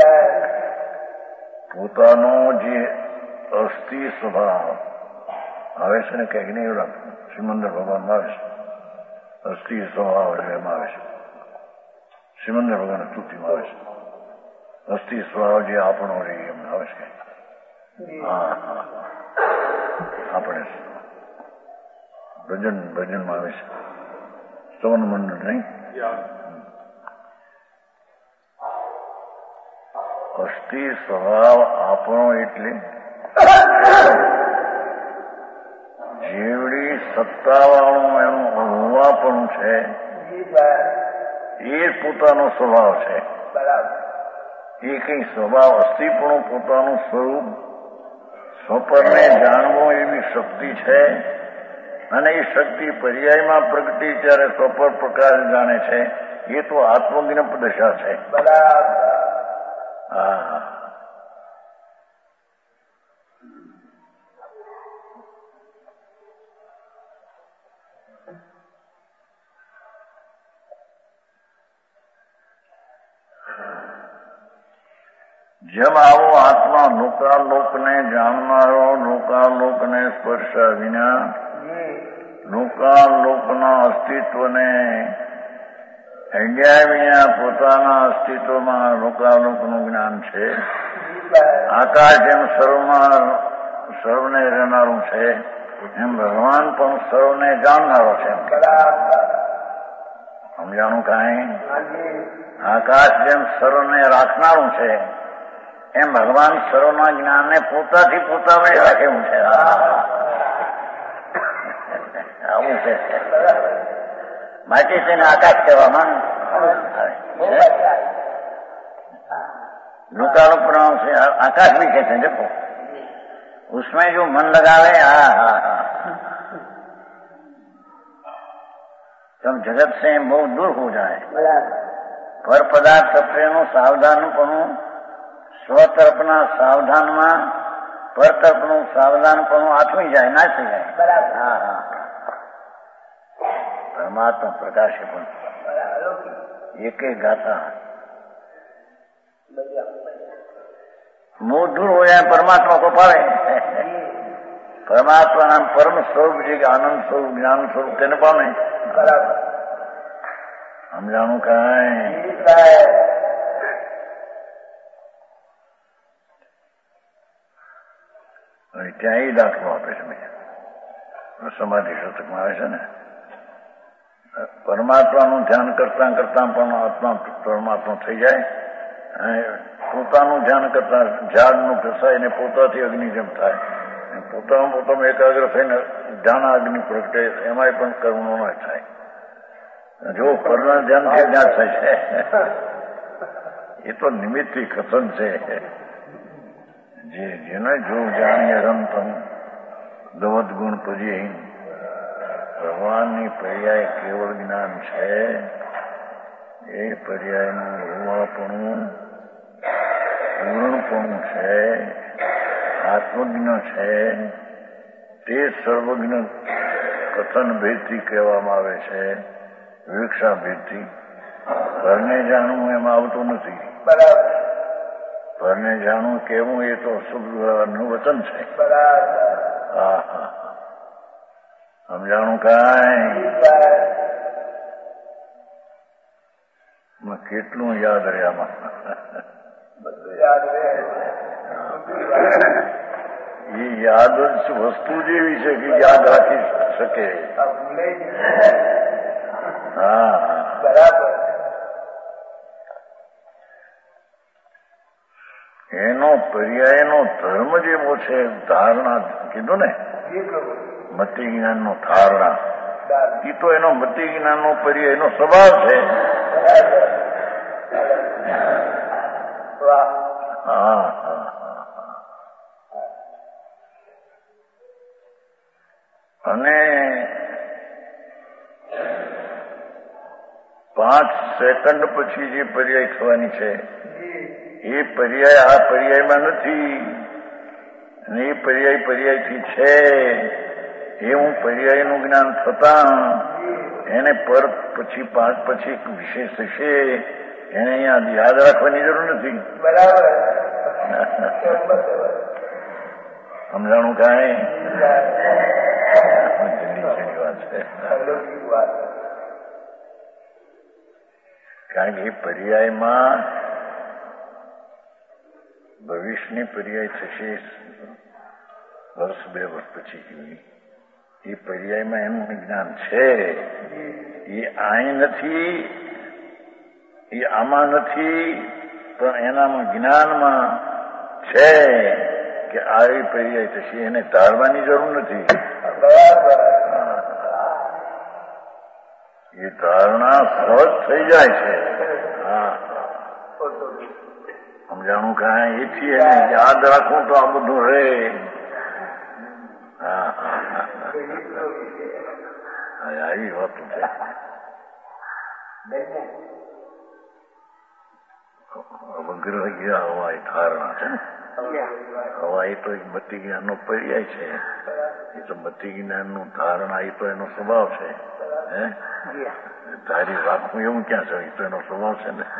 પોતાનો જે અસ્થિ સ્વભાવ આવે છે ને કંઈક નહીં એવું શ્રીમંદર ભગવાનમાં આવે છે. અસ્થિ સ્વભાવ એમાં આવે છે. શ્રીમંદર ભગવાન સ્તુતિમાં આવે છે. અસ્થિ સ્વભાવ જે આપણો રે એમને આવે છે. આપણે ભજનમાં આવે છે. સ્તવન મંડળ નહીં અસ્થિ સ્વભાવ આપણો એટલે જેવડી સત્તાવાળું એનું હોવાપણું છે એ પોતાનો સ્વભાવ છે. એ કઈ સ્વભાવ અસ્થિપણું પોતાનું સ્વરૂપ સ્વપરને જાણવો એવી શક્તિ છે અને એ શક્તિ પર્યાયમાં પ્રગટી ત્યારે સ્વપર પ્રકાર જાણે છે. એ તો આત્મજ્ઞાન દશા છે. જેમ આવો આત્મા લોકાલોકને જાણનારો લોકાલોકને સ્પર્શ્યા વિના લોકાલોકના અસ્તિત્વને અડ્યા વિના પોતાના અસ્તિત્વમાં લોકાલોકનું જ્ઞાન છે. આકાશ જેમ સર્વને રહેનારું છે એમ ભગવાન પણ સર્વને જાણનારો છે. સમજાણું કાંઈ આકાશ જેમ સર્વને રાખનારું છે એમ ભગવાન સર્વના જ્ઞાનને પોતાથી પોતા વડે રાખે એવું છે. આવું છે. માટે તેને આકાશ કહેવામાં આવે છે. लोकालोक प्रणाम से आकाश भी कहते हैं. देखो उसमें जो मन लगावे तब जगत से मोह दूर हो जाए. पर पदार्थ પ્રેમનું સાવધાનપણું, સ્વતરફના સાવધાનમાં પર તરફનું સાવધાનપણું આથમી જાય, નાસી જાય. હા પરમાત્મા પ્રકાશે પણ એકે ગાતા मोह दूर हो जाए, परमात्मा को पावे. परमात्मा नाम परम स्वरूप जी के आनंद स्वरूप ज्ञान स्वरूप तेने पावे. हम जानू कहा ત્યાં એ દાખલો આપે છે. સમાધિ શતકમાં આવે છે ને, પરમાત્માનું ધ્યાન કરતા કરતા પણ આત્મા પરમાત્મા થઈ જાય. પોતાનું ધ્યાન કરતા ઝાડનું ઘસાઈને પોતાથી અગ્નિ જેમ થાય. પોતામાં એકાગ્ર થઈને ધ્યાન અગ્નિ પ્રગટે. એમાંય પણ કર્મ ન થાય. જો પરના ધ્યાનથી જ્ઞાન થાય છે એ તો નિમિત્તથી કથન છે. જેને જો જાણીએ રમતમ દવદ ગુણ પર્યાય ભગવાનની પર્યાય કેવળ જ્ઞાન છે. એ પર્યાયનું હોવાપણું પૂર્ણપણું છે, આત્મજ્ઞ છે. તે સર્વજ્ઞ કથન ભેદથી કહેવામાં આવે છે, વિવક્ષા ભેદથી. પરને જાણવું એમાં આવતું નથી. બરાબર. પરને જાણવું કેવું એ તો શુભનું વચન છે. હા હા સમજાણું કાંઈ કેટલું યાદ રહે આમાં. એ યાદ જ વસ્તુ જેવી છે કે યાદ રાખી શકે. હા બરાબર. એનો પર્યાયનો ધર્મ જેવો છે. ધારણા કીધું ને, મતિ જ્ઞાનનો ધારણા, એ તો એનો મતિ જ્ઞાનનો પર્યાય એનો સ્વભાવ છે. હા અને 5 સેકન્ડ પછી જે પર્યાય થવાની છે એ પર્યાય આ પર્યાયમાં નથી. અને એ પર્યાયથી છે એવું પર્યાયનું જ્ઞાન થતા એને પર પછી 5 પછી વિશેષ થશે. એને અહીંયા યાદ રાખવાની જરૂર નથી. બરાબર. સમજાણું કાંઈ? વાત છે. કારણ કે એ પર્યાયમાં ભવિષ્યની પર્યાય થશે વર્ષ 2 વર્ષ પછી. એ પર્યાયમાં એનું જ્ઞાન છે. એ અહીં નથી, એ આમાં નથી, પણ એનામાં જ્ઞાનમાં છે કે આવી પર્યાય થશે. એને ધારવાની જરૂર નથી. એ ધારણા સહજ થઈ જાય છે. હા સમજાણું કાંઈ? એથી એને યાદ રાખવું તો આ બધું રહે. હા આવી વાત છે. અવગ્રહ ગયા હવા એ ધારણા છે. હવા એ તો એક મતિ જ્ઞાનનો પર્યાય છે. એ તો મતિ જ્ઞાનનું ધારણા એ તો એનો સ્વભાવ છે. ધારી રાખવું એવું ક્યાં છે? એ તો એનો સ્વભાવ છે ને.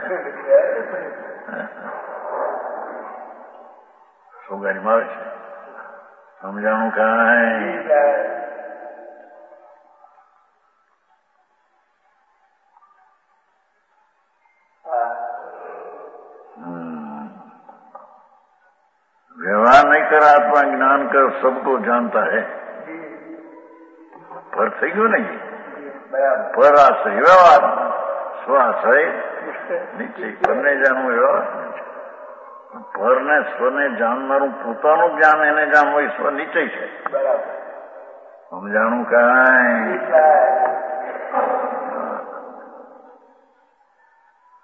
સોગારીમાં આવે છે. સમજાણું કાંઈ? व्यवहार नहीं कर आत्मा ज्ञान कर सबको जानता है. पर થઈ ગયું ને, પર આશ્રય વ્યવહાર, સ્વાશ્રય નિશ્ચય. પરને જાણવું વ્યવહાર, પરને સ્વને જાણનારું પોતાનું જ્ઞાન એને જાણવું એ સ્વ નિશ્ચય છે. સમજાણું કાંઈ?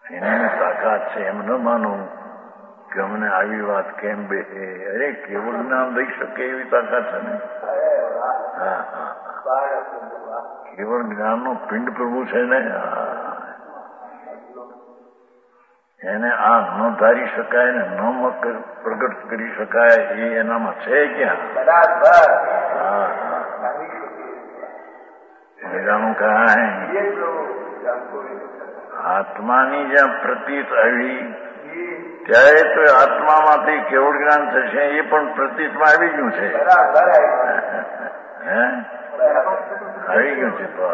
એની તાકાત છે એમ ન માનું કે અમને આવી વાત કેમ બે. અરે કેવું જ્ઞાન દઈ શકે એવી તાકાત છે ને. હા હા, કેવળ જ્ઞાનનો પિંડ પ્રભુ છે ને. એને આ ન ધારી શકાય ને ન પ્રગટ કરી શકાય એ એનામાં છે ક્યાં? જાણું કાંઈ આત્માની જ્યાં પ્રતીત આવી ત્યારે તો આત્મામાંથી કેવળ જ્ઞાન થશે એ પણ પ્રતીતમાં આવી ગયું છે. હે આવી ગયું છે. તો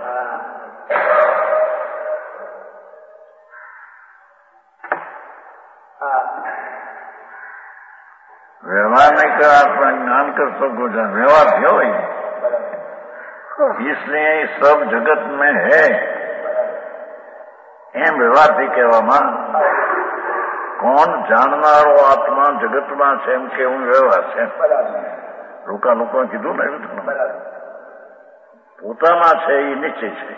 व्यवहार नहीं करा अपना ज्ञान कर सबको जान. व्यवहार क्यों है? इसलिए सब जगत में है एम व्यवहार थी कहेવામાં. કોણ જાણનારો આત્મા જગતમાં છે એમ કેવું વ્યવહાર છે. લોકોએ કીધું ને પોતામાં છે એ નિશ્ચય છે.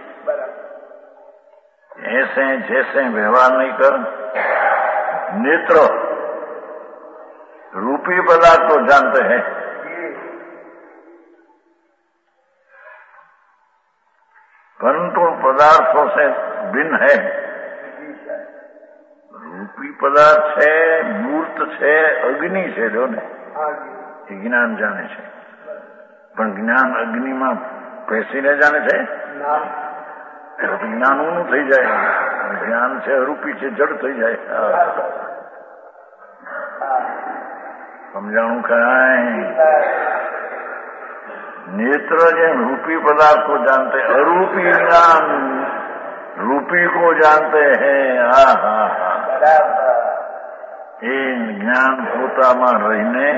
ऐसे जैसे व्यवहार नहीं कर नेत्र रूपी पदार्थ को जानते हैं. परंतु पदार्थों से भिन्न है. रूपी पदार्थ છે, મૂર્ત છે, અગ્નિ છે. જો ને એ જ્ઞાન જાણે છે, પણ જ્ઞાન અગ્નિમાં પેસીને જાણે છે. જ્ઞાન ઊનું થઈ જાય. જ્ઞાન છે અરૂપી છે, જડ થઈ જાય. समझाणु खाए. नेत्र જેમ रूपी पदार्थ को जानते, अरूपी ज्ञान रूपी को जानते हैं. હા હા હા, એ જ્ઞાન પોતામાં રહીને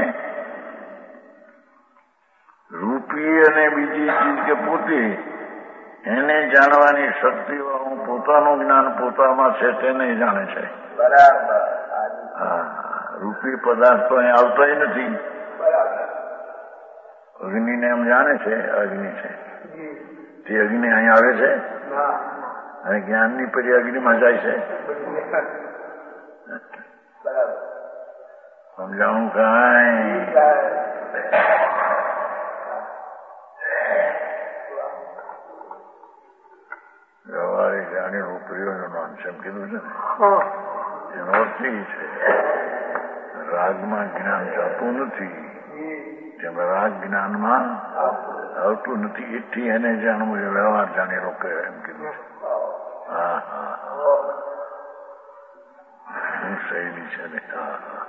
રૂપી અને બીજી ચીજ કે પોતે એને જાણવાની શક્તિવાળું પોતાનું જ્ઞાન પોતામાં છે તેને જાણે છે. હા, રૂપી પદાર્થ તો અહીં આવતો નથી. અગ્નિને એમ જાણે છે અગ્નિ છે. તે અગ્નિ અહીં આવે છે અને જ્ઞાનની પરી અગ્નિમાં જાય છે. સમજાણું કાંઈ? વ્યવહારે જાણેલું પ્રયોજન છે એમ કીધું છે ને. એનો અર્થ એ છે રાગમાં જ્ઞાન જતું નથી, જેમ રાગ જ્ઞાનમાં આવતું નથી. એથી એને જાણવું એ વ્યવહાર જાણેલો કહેવાય એમ કીધું છે. હા હા, શું શૈલી છે ને. હા હા,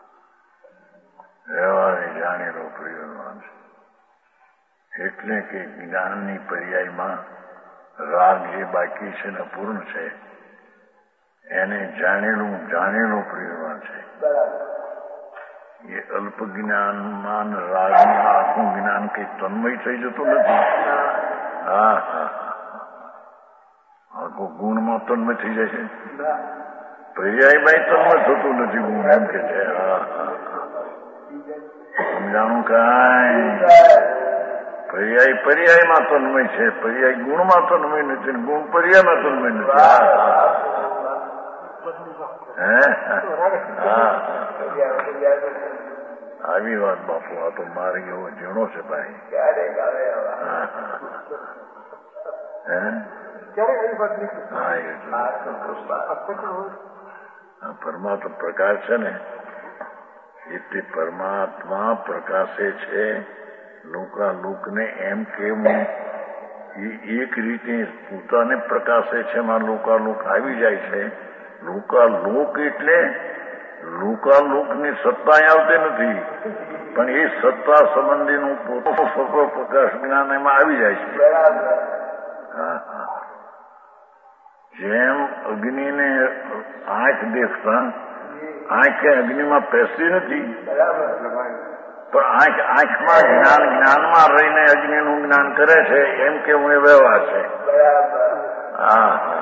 વ્યવહારે જાણેલો પ્રયોજન છે. એટલે કે જ્ઞાનની પર્યાયમાં રાગ જે બાકી છે ને પૂર્ણ છે એને જાણેલું પ્રયોજન છે. એ અલ્પ જ્ઞાનમાં રાગનું આખું જ્ઞાન કઈ તન્મય થઈ જતું નથી. હા હા, આખું ગુણમાં તન્મય થઈ જાય છે. પર્યાયમાં તન્મય થતું નથી ગુણ એમ કે છે. હા હા, સમજાણું કાંઈ? પર્યાયમાં તન્મય છે, પર્યાય ગુણમાં તન્મય નથી, ગુણ પર્યાયમાં તન્મય નથી. આવી વાત બાપુ, આ તો મારે એવો ઝીણો છે ભાઈ. પરમાત્મા પ્રકાશ છે ને એટલે પરમાત્મા પ્રકાશે છે. લોકાલોકને એમ કેવું એ એક રીતે પોતાને પ્રકાશે છે. માં લોકાલોક આવી જાય છે. લોકાલોક એટલે લોકાલોકની સત્તા આવતી નથી, પણ એ સત્તા સંબંધીનું પોતાનું સ્વપ્ન પ્રકાશ જ્ઞાન એમાં આવી જાય છે. હા હા, જેમ અગ્નિને આંખ દેખતા આંખે અગ્નિમાં પેસતી નથી, પણ આંખમાં જ્ઞાનમાં રહીને અગ્નિનું જ્ઞાન કરે છે એમ કે હું એ વ્યવહાર છે. હા હા,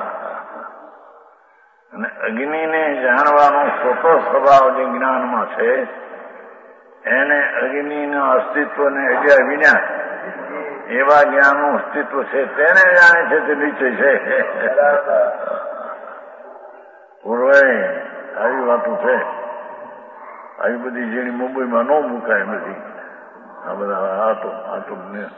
અને અગ્નિને જાણવાનો સ્વતઃ સ્વભાવ જે જ્ઞાનમાં છે એને અગ્નિના અસ્તિત્વને અજ્ઞા વિના એવા જ્ઞાનનું અસ્તિત્વ છે તેને જાણે છે તે નીચે છે. છે. આવી બધી જેની મુંબઈમાં ન મુકાય નથી. આ બધા આ તો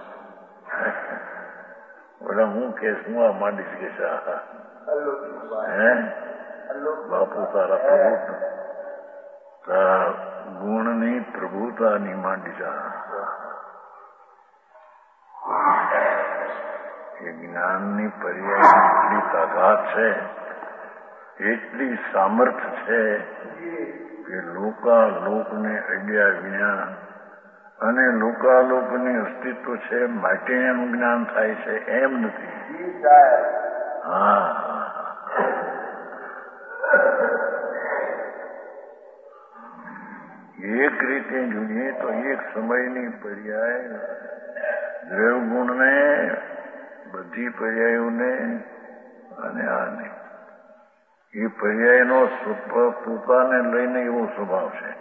બધા હું કેસ હું આ માંડીશ કે છે હે બાપુ તારા પ્રભુ તારા ગુણની પ્રભુતાની માંડી જા. એ જ્ઞાનની પર્યાય એટલી તાકાત છે, એટલી સામર્થ છે કે લોકાલોકને અડ્યા વિના અને લોકાલોકની અસ્તિત્વ છે માટે એનું જ્ઞાન થાય છે એમ નથી. હા એક રીતે જોઈએ તો એક સમયની પર્યાય દ્રવ્યગુણને બધી પર્યાયોને અને આને એ પર્યાયનો પોતાને લઈને એવો સ્વભાવ છે.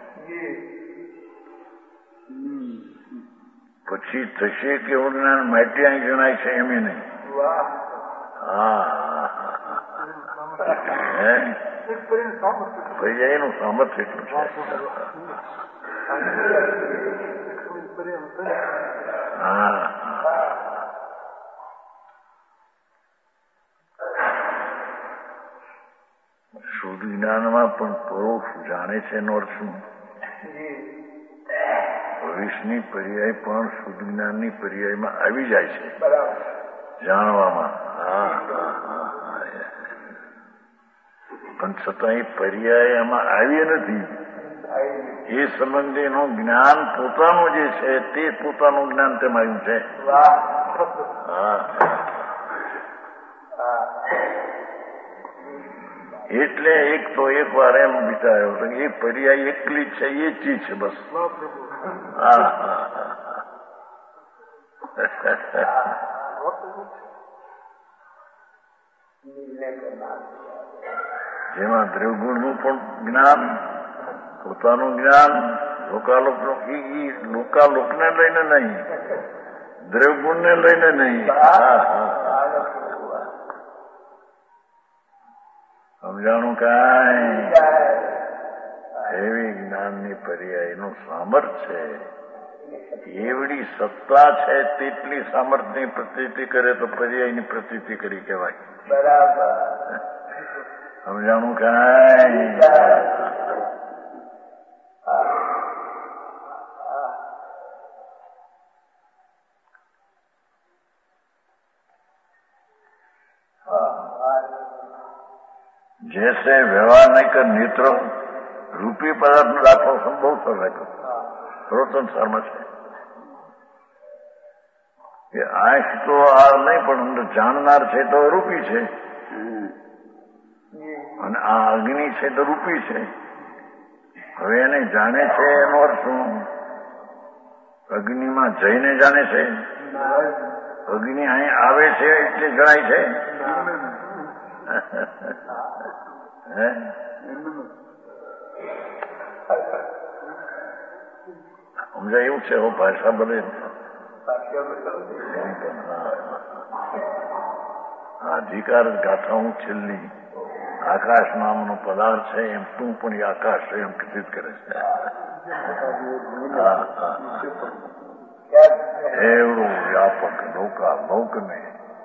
પછી થશે કેવું જ્ઞાન માટે અહીં જણાય છે એમ નહીં. પર્યાયનું સામર્થ્ય એટલું છે. શુદ્ધ જ્ઞાનમાં પણ પરોક્ષ જાણે છે એનો અર્થ શું? ભવિષ્યની પર્યાય પણ શુદ્ધ જ્ઞાનની પર્યાયમાં આવી જાય છે જાણવામાં. પણ છતાં એ પર્યાય એમાં આવી નથી. એ સંબંધીનું જ્ઞાન પોતાનું જે છે તે પોતાનું જ્ઞાન તેમાં આવ્યું છે. એટલે એક તો એક વાર એમ વિચાર્યો એ પર્યાય એકલી જ છે એ ચીજ છે બસ. જેમાં દ્રવ્યગુણનું પણ જ્ઞાન, પોતાનું જ્ઞાન, લોકાલોકને લઈને નહીં, દ્રવ્યગુણને લઈને નહીં. સમજાણું કાંઈ? એવી જ્ઞાનની પર્યાયનું સામર્થ છે. એવડી સત્તા છે તેટલી સામર્થની પ્રતીતિ કરે તો પર્યાયની પ્રતીતિ કરી કહેવાય. સમજાણું કાંઈ? जैसे व्यवहार नहीं कर नेत्र रूपी पदार्थ में दाखलो संभव कर रहे સર્વોત્તમ સારમાં છે કે આંખ તો આ નહીં પણ અંદર જાણનાર છે તો રૂપી છે અને આ અગ્નિ છે તો રૂપી છે. હવે એને જાણે છે એનો અર્થ શું? અગ્નિમાં જઈને જાણે છે? અગ્નિ અહીં આવે છે એટલે જણાય છે? સમજાય એવું છે. હું ભાષા બને અધિકાર ગાથા હું છેલ્લી આકાશ નામનો પદાર્થ છે એમ તું પણ એ આકાશ છે એમ કથિત કરે છે. એવડું વ્યાપક લોકને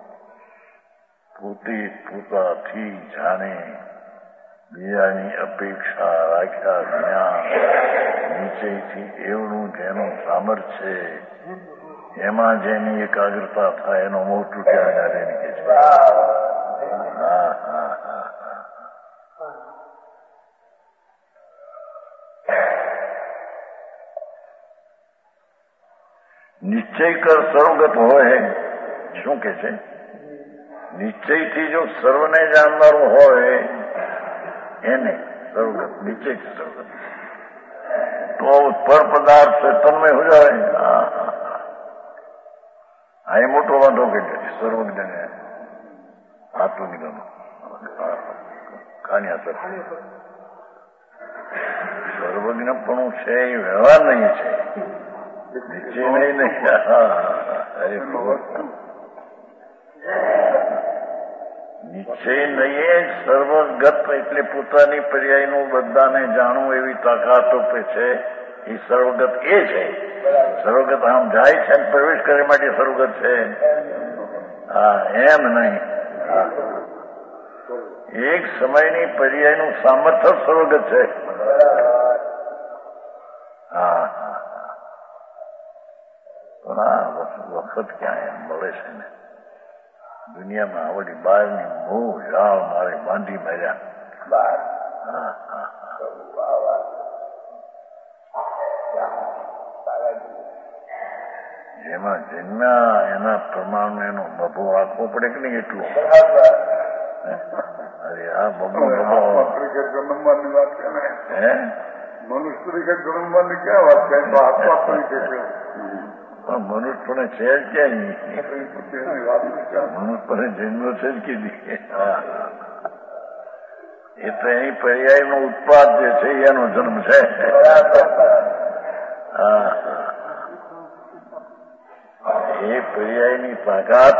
પોતે પોતાથી જાણે બીજાની અપેક્ષા રાખ્યા વિના નીચેથી એવડું જેનું સામર્થ્ય છે એમાં જેની એકાગ્રતા થાય એનો મોહ તૂટ્યા વિના રહી કે છે. નિશ્ચય કર સર્વગત હોય શું કે છે? નિશ્ચયથી જો સર્વને જાણનારું હોય એને સર્વગત, નિશ્ચયથી સર્વગત તો પર પદાર્થ તન્મય હો જાય. આ એ મોટો વાંધો કે સર્વજ્ઞ આત્મજ્ઞાન ખાણી અસર સર્વજ્ઞપણું છે એ વ્યવહાર નહીં છે, નિશ્ચય નહીં. નિશ્ચય નહીં સર્વગત એટલે પોતાની પર્યાયનું બધાને જાણવું એવી તાકાત રૂપે છે. એ સર્વગત એ છે. સર્વગત આમ જાય છે અને પ્રવેશ કરવા માટે સર્વગત છે. હા, એમ નહીં. એક સમયની પર્યાયનું સામર્થ્ય સર્વગત છે. હા, વખત ક્યાં એમ મળે છે ને દુનિયામાં આવડી બહારની મોહ જાળ મારે બાંધી માર્યા. જેમાં જન્મ્યા એના પ્રમાણ એનો બબો રાખવો પડે કે નહીં એટલું. અરે આ બબો ક્રિકેટ જન્મવાની વાત છે ને, હે મનુષ્ય ક્રિકેટ જન્મવાની ક્યાં વાત છે? તો આત્મા તરીકે છે. મનુષ્ય પણ છે જ ક્યાં મનુષ્ય જન્મ છે જ કીધી. એ તો એની પર્યાયનો ઉત્પાદ જે છે એનો જન્મ છે. એ પર્યાયની તાકાત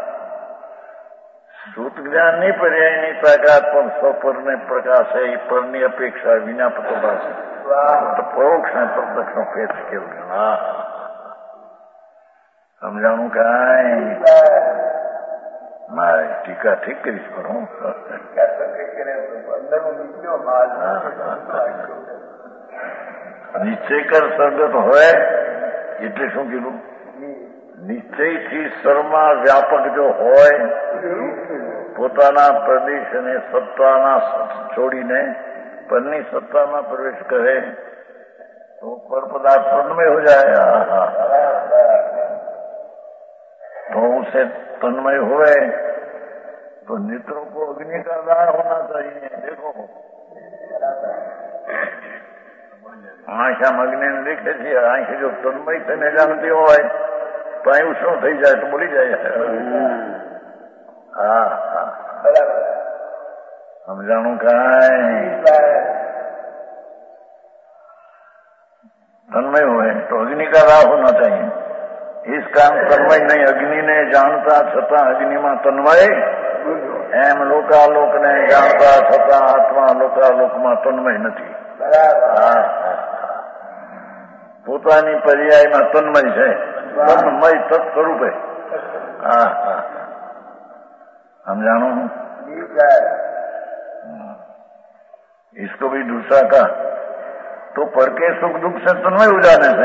શ્રુત જ્ઞાનની પર્યાયની તાકાત પણ સ્વપરને પ્રકાશ છે. એ પરની અપેક્ષા વિના પ્રકાશ છે. પરોક્ષ ને પ્રત્યક્ષનો ભેદ કેવું. હા, સમજાણું કાંઈ મારે ટીકા ઠીક કરીશ પણ નિશ્ચયકર સર્ગત હોય એટલે શું કીધું? નિશ્ચયથી સર્વમાં વ્યાપક જો હોય, પોતાના પ્રદેશ અને સત્તાના છોડીને પરની સત્તામાં પ્રવેશ કરે તો પર પદાર્થ તન્मय हो जाए. तो उसे तन्मय हुए तो नेत्रों को अग्नि का दान होना चाहिए. देखो आंख आम अग्नि ने देखे थी. आंख जो तन्मय थઈને જાણતી હોય તો અહીં ઉષ્ણ થઈ જાય તો બોલી જાય. હા, સમજાણું કાંઈ? तन्मय हुए तो अग्नि का राह होना चाहिए. इस कारण तन्मय नहीं. अग्नि ने जानता छता अग्नि में तन्मय एम लोकालोक ने जानता छता आत्मा लोकालोक में तन्मय नहीं. પોતાની પર્યાયમાં તન્મય છે. તન્મય તત્સ્વરૂપ है. समझानो. इसको भी दूसरा का तो पर के सुख दुख से तन्मय हो जाने से.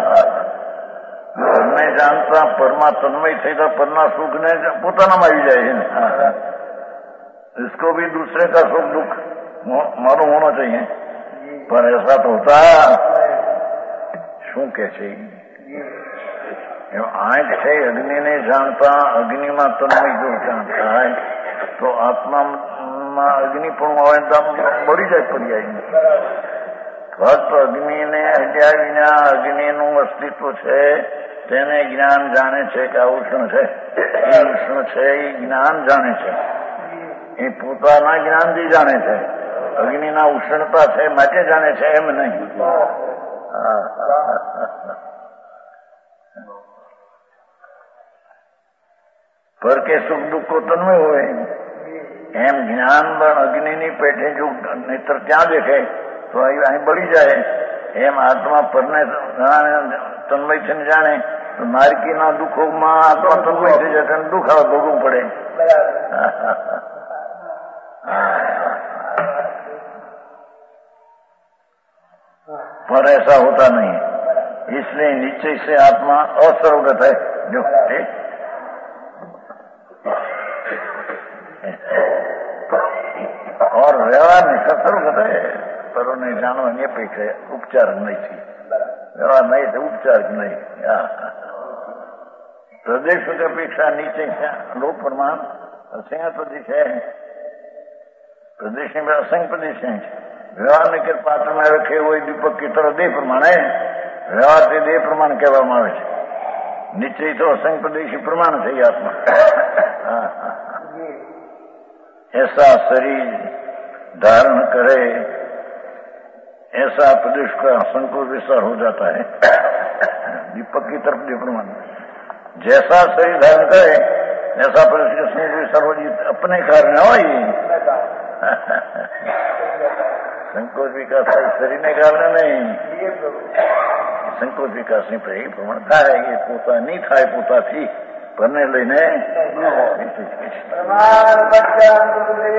પરને જાણતા પરમાં તન્મય થઈ તો પરના સુખ ને પોતાનામાં આવી જાય છે. इसको भी दूसरे का सुख दुख मालूम होना चाहिए. पर ऐसा तो होता શું કે છે? આંખ છે અગ્નિને જાણતા અગ્નિમાં તન્મય જો જાણતા હોય તો આત્મામાં અગ્નિ પણ આવે તો બળી જાય પર્યાય. ફક્ત અગ્નિને અડ્યા વિના અગ્નિનું અસ્તિત્વ છે તેને જ્ઞાન જાણે છે કે આ ઉષ્ણ છે. એ ઉષ્ણ છે એ જ્ઞાન જાણે છે. એ પોતાના જ્ઞાનથી જાણે છે. અગ્નિના ઉષ્ણતા છે માટે જાણે છે એમ નહીં. પર કે સુખ દુઃખ કો તન્મય હોય એમ જ્ઞાન પણ અગ્નિની પેઠે જો નેત્ર ત્યાં દેખે તો અહીં બળી જાય. એમ આત્મા પરને તન્મય થઈને જાણે તો નારકીના દુઃખોમાં આત્મા તન્મય થઈ જાય અને દુઃખ આવે ભોગવવું પડે. पर ऐसा होता नहीं. इसलिए निश्चय से आत्मा असर्वगत है. जो और व्यवहार निष्ठा सर्वगत है. परों ने જાણવાની અપેક્ષા ઉપચાર નહીં છે. વ્યવહાર નહીં તો ઉપચાર નહીં. प्रदेश की अपेक्षा नीचे है. लोक प्रमाण असंग प्रदेश है. प्रदेश में असंग प्रदेश है. व्यवहार के पात्र में रखे हुए दीपक की तरह देह प्रमाण है. व्यवहार से देह प्रमाण કહેવામાં આવે છે. निश्चय तो असंग प्रदेशी प्रमाण है आत्मा. ऐसा शरीर धारण करे ऐसा प्रदेश का संकुल विस्तार हो जाता है. दीपक की तरफ देह प्रमाण जैसा शरीर धारण करे ऐसा परिश्रम सर्वजित अपने कारण हो संकोच विकास शरीर ने कारण नहीं संकोच विकास ની પ્રમાણ થાય એ પોતા નહીં થાય પોતાથી પરને લઈને